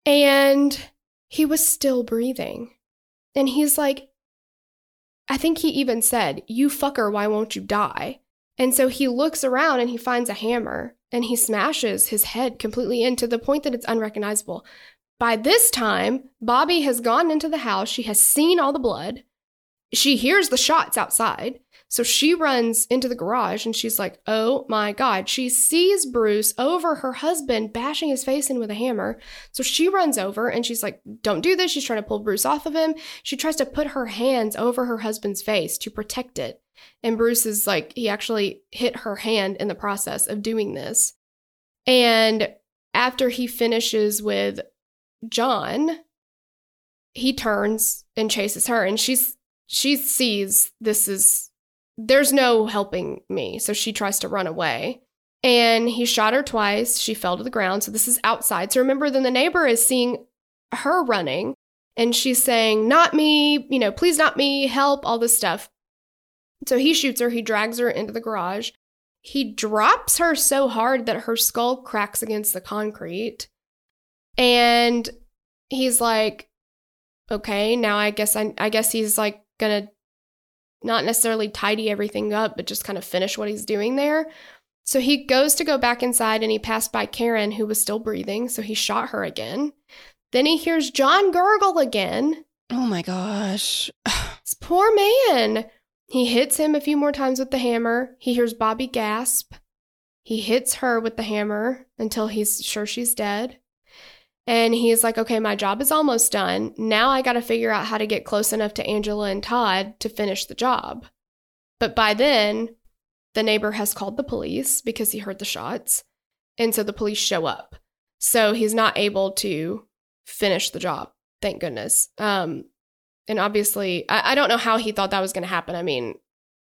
And he was still breathing. And he's like, I think he even said, "You fucker, why won't you die?" And so he looks around and he finds a hammer and he smashes his head completely in to the point that it's unrecognizable. By this time, Bobby has gone into the house. She has seen all the blood. She hears the shots outside. So she runs into the garage and she's like, oh my God. She sees Bruce over her husband bashing his face in with a hammer. So she runs over and she's like, don't do this. She's trying to pull Bruce off of him. She tries to put her hands over her husband's face to protect it. And Bruce is like, he actually hit her hand in the process of doing this. And after he finishes with John, he turns and chases her. And she sees there's no helping me. So she tries to run away. And he shot her twice. She fell to the ground. So this is outside. So remember, then the neighbor is seeing her running. And she's saying, not me, please not me, help, all this stuff. So he shoots her. He drags her into the garage. He drops her so hard that her skull cracks against the concrete. And he's like, okay, now I guess he's like going to not necessarily tidy everything up, but just kind of finish what he's doing there. So he goes to go back inside and he passed by Karen, who was still breathing. So he shot her again. Then he hears John gurgle again.
Oh my gosh.
This poor man. He hits him a few more times with the hammer. He hears Bobby gasp. He hits her with the hammer until he's sure she's dead. And he's like, okay, my job is almost done. Now I got to figure out how to get close enough to Angela and Todd to finish the job. But by then, the neighbor has called the police because he heard the shots. And so the police show up. So he's not able to finish the job. Thank goodness. And obviously, I don't know how he thought that was going to happen. I mean,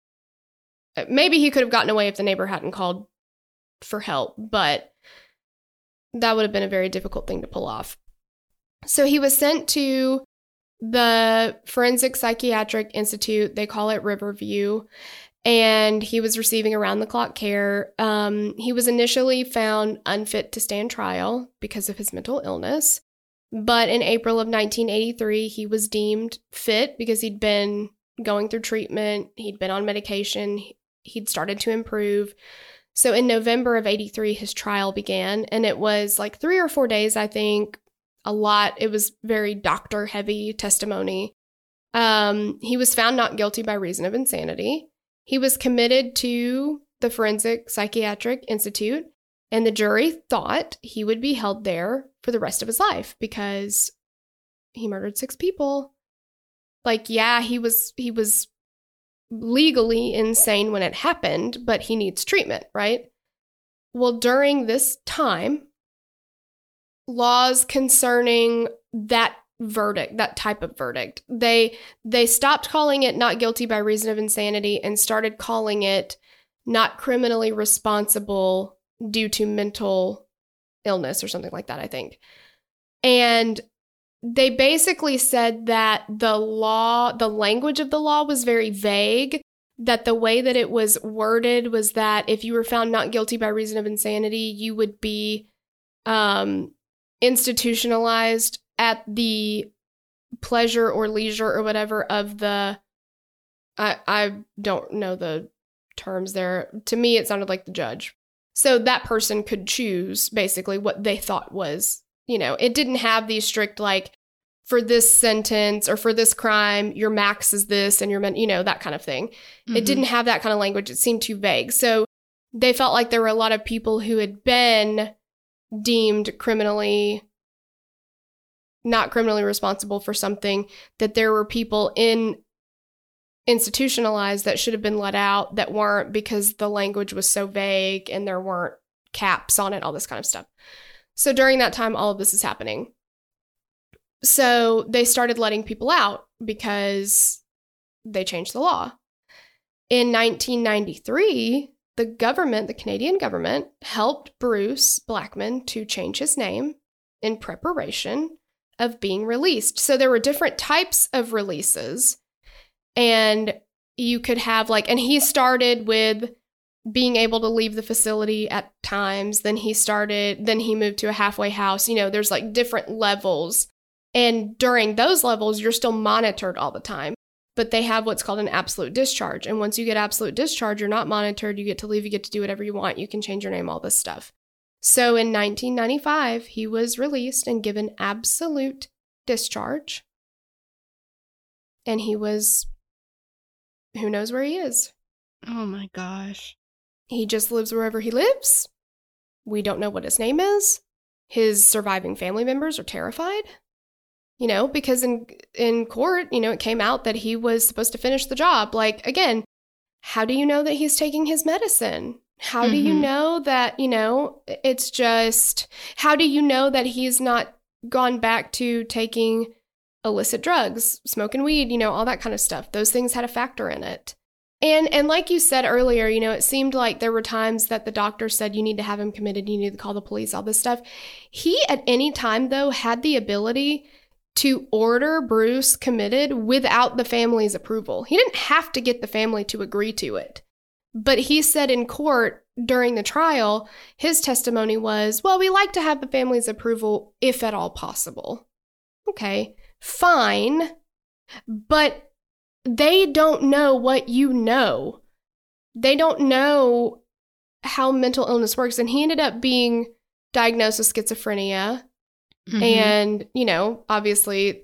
maybe he could have gotten away if the neighbor hadn't called for help, but that would have been a very difficult thing to pull off. So he was sent to the Forensic Psychiatric Institute. They call it Riverview. And he was receiving around-the-clock care. He was initially found unfit to stand trial because of his mental illness. But in April of 1983, he was deemed fit because he'd been going through treatment. He'd been on medication. He'd started to improve. So in November of 83, his trial began, and it was like 3 or 4 days, I think, a lot. It was very doctor-heavy testimony. He was found not guilty by reason of insanity. He was committed to the Forensic Psychiatric Institute, and the jury thought he would be held there for the rest of his life because he murdered 6 people. Like, yeah, he was legally insane when it happened, but he needs treatment, right? Well, during this time, laws concerning that verdict, that type of verdict, they stopped calling it not guilty by reason of insanity and started calling it not criminally responsible due to mental illness or something like that, I think. And they basically said that the language of the law was very vague, that the way that it was worded was that if you were found not guilty by reason of insanity, you would be institutionalized at the pleasure or leisure or whatever of the, I don't know the terms there. To me, it sounded like the judge. So that person could choose basically what they thought was, it didn't have these strict, like, for this sentence or for this crime, your max is this and that kind of thing. Mm-hmm. It didn't have that kind of language. It seemed too vague. So they felt like there were a lot of people who had been deemed not criminally responsible for something, that there were people institutionalized that should have been let out that weren't because the language was so vague and there weren't caps on it, all this kind of stuff. So during that time, all of this is happening. So they started letting people out because they changed the law. In 1993, the Canadian government, helped Bruce Blackman to change his name in preparation of being released. So there were different types of releases, and you could have and he started with being able to leave the facility at times. Then he moved to a halfway house. You know, there's like different levels. And during those levels, you're still monitored all the time. But they have what's called an absolute discharge. And once you get absolute discharge, you're not monitored. You get to leave. You get to do whatever you want. You can change your name, all this stuff. So in 1995, he was released and given absolute discharge. And he was, who knows where he is?
Oh my gosh.
He just lives wherever he lives. We don't know what his name is. His surviving family members are terrified. You know, because in court, you know, it came out that he was supposed to finish the job. Like, again, how do you know that he's taking his medicine? How do you know that, you know, it's just, how do you know that he's not gone back to taking illicit drugs, smoking weed, you know, all that kind of stuff? Those things had a factor in it. And like you said earlier, you know, it seemed like there were times that the doctor said you need to have him committed, you need to call the police, all this stuff. He, at any time, though, had the ability to order Bruce committed without the family's approval. He didn't have to get the family to agree to it. But he said in court during the trial, his testimony was, well, we like to have the family's approval if at all possible. Okay, fine. But they don't know what you know. They don't know how mental illness works. And he ended up being diagnosed with schizophrenia. And, you know, obviously,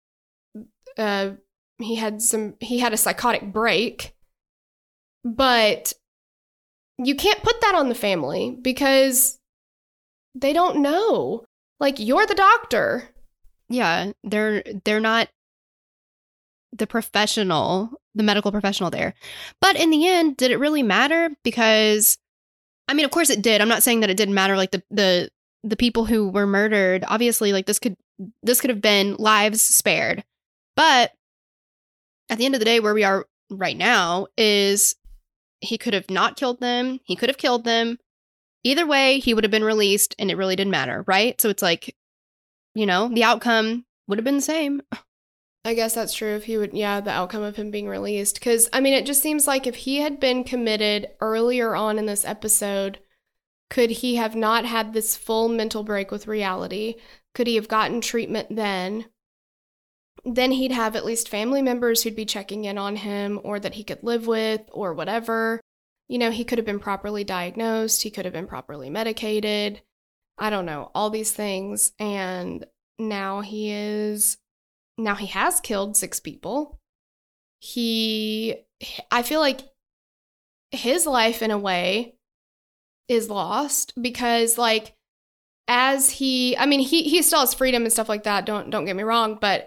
he had a psychotic break, but you can't put that on the family because they don't know. Like, you're the doctor.
Yeah, they're not the medical professional there. But in the end, did it really matter? Because, I mean, of course it did. I'm not saying that it didn't matter. Like the people who were murdered, obviously, like this could have been lives spared. But at the end of the day, where we are right now is he could have not killed them. He could have killed them. Either way, he would have been released and it really didn't matter, right? So it's like, you know, the outcome would have been the same.
I guess that's true if he would, the outcome of him being released. Because, I mean, it just seems like if he had been committed earlier on in this episode, could he have not had this full mental break with reality? Could he have gotten treatment then? Then he'd have at least family members who'd be checking in on him or that he could live with or whatever. You know, he could have been properly diagnosed. He could have been properly medicated. I don't know, all these things. And now he has killed 6 people. I feel like his life in a way is lost because, like, he still has freedom and stuff like that. Don't get me wrong, but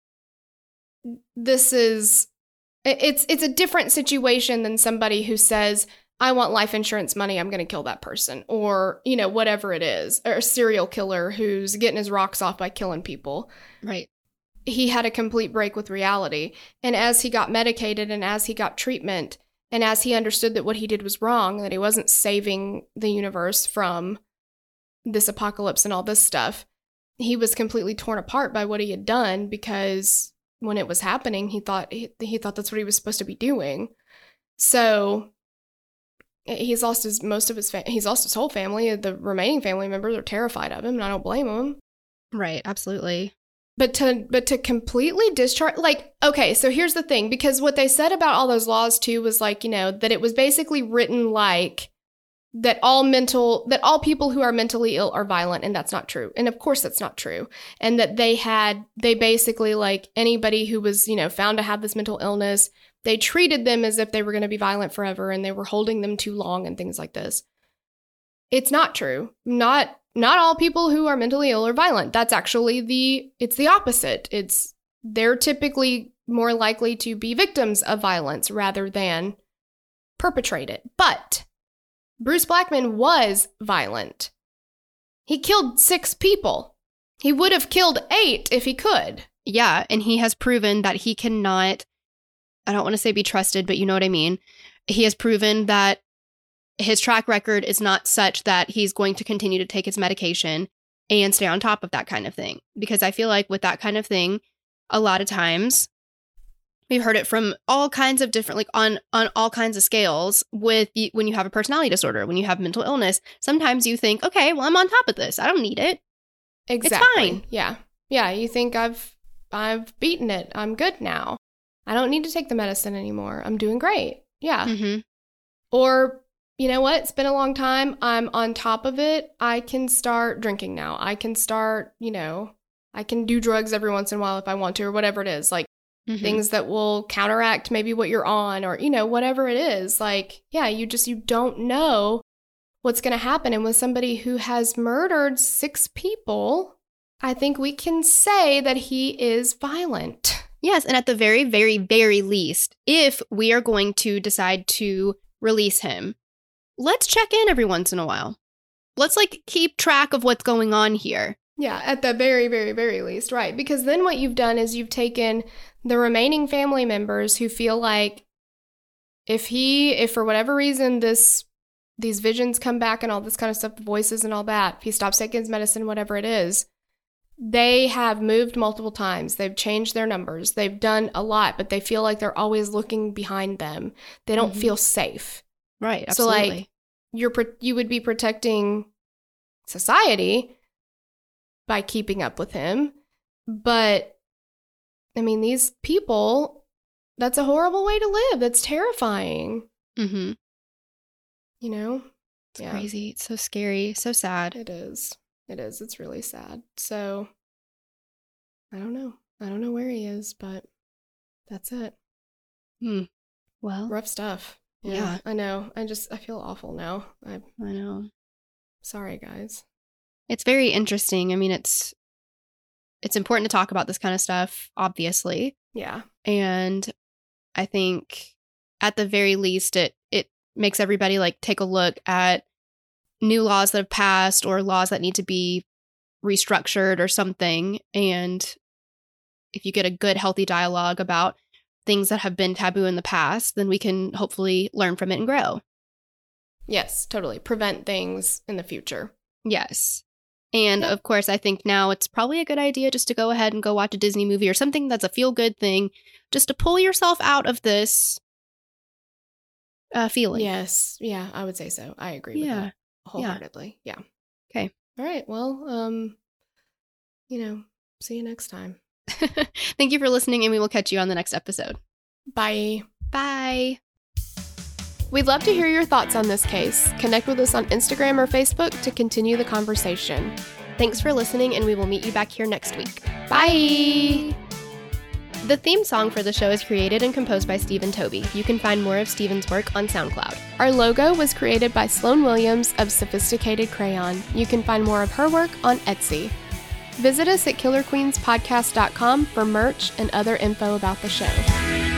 it's a different situation than somebody who says, I want life insurance money, I'm going to kill that person, or, you know, whatever it is, or a serial killer who's getting his rocks off by killing people.
Right.
He had a complete break with reality. And as he got medicated and as he got treatment, and as he understood that what he did was wrong, that he wasn't saving the universe from this apocalypse and all this stuff, he was completely torn apart by what he had done because when it was happening, he thought that's what he was supposed to be doing. So he's lost his whole family. The remaining family members are terrified of him, and I don't blame them.
Right, absolutely.
But to completely discharge, like, okay, so here's the thing, because what they said about all those laws too was like, you know, that it was basically written like that all people who are mentally ill are violent, and that's not true. And of course that's not true. And that they basically, like, anybody who was, you know, found to have this mental illness, they treated them as if they were going to be violent forever and they were holding them too long and things like this. It's not true. Not all people who are mentally ill are violent. That's actually it's the opposite. They're typically more likely to be victims of violence rather than perpetrate it. But Bruce Blackman was violent. He killed 6 people. He would have killed 8 if he could.
Yeah, and he has proven that he cannot, I don't want to say be trusted, but you know what I mean. He has proven that his track record is not such that he's going to continue to take his medication and stay on top of that kind of thing. Because I feel like with that kind of thing, a lot of times We've heard it from all kinds of different, like on all kinds of scales when you have a personality disorder, when you have mental illness. Sometimes you think, okay, well, I'm on top of this. I don't need it.
Exactly.
It's fine.
Yeah. Yeah. You think I've beaten it. I'm good now. I don't need to take the medicine anymore. I'm doing great. Yeah.
Mm-hmm.
Or, you know what? It's been a long time. I'm on top of it. I can start drinking now. I can start, I can do drugs every once in a while if I want to, or whatever it is. Like, things that will counteract maybe what you're on, or, whatever it is. Like, yeah, you don't know what's going to happen. And with somebody who has murdered 6 people, I think we can say that he is violent.
Yes. And at the very, very, very least, if we are going to decide to release him, let's check in every once in a while. Let's keep track of what's going on here.
Yeah, at the very, very, very least, right. Because then what you've done is you've taken the remaining family members who feel like if for whatever reason these visions come back and all this kind of stuff, the voices and all that, if he stops taking his medicine, whatever it is, they have moved multiple times. They've changed their numbers. They've done a lot, but they feel like they're always looking behind them. They don't feel safe.
Right, absolutely.
So you would be protecting society by keeping up with him. But, I mean, these people, that's a horrible way to live. That's terrifying.
Mm-hmm.
It's
crazy. It's so scary. So sad.
It is. It's really sad. So, I don't know. I don't know where he is, but that's it.
Well.
Rough stuff.
Yeah.
I know. I feel awful now.
I know.
Sorry, guys.
It's very interesting. I mean, it's important to talk about this kind of stuff, obviously.
Yeah.
And I think at the very least, it makes everybody take a look at new laws that have passed or laws that need to be restructured or something. And if you get a good, healthy dialogue about things that have been taboo in the past, then we can hopefully learn from it and grow.
Yes, totally. Prevent things in the future.
Yes. And of course, I think now it's probably a good idea just to go ahead and go watch a Disney movie or something that's a feel-good thing, just to pull yourself out of this feeling.
Yes. Yeah, I would say so. I agree with that wholeheartedly. Yeah.
Okay.
All right. Well, see you next time.
Thank you for listening, and we will catch you on the next episode.
Bye.
Bye.
We'd love to hear your thoughts on this case. Connect with us on Instagram or Facebook to continue the conversation.
Thanks for listening, and we will meet you back here next week. Bye! The theme song for the show is created and composed by Stephen Toby. You can find more of Stephen's work on SoundCloud.
Our logo was created by Sloan Williams of Sophisticated Crayon. You can find more of her work on Etsy. Visit us at KillerQueensPodcast.com for merch and other info about the show.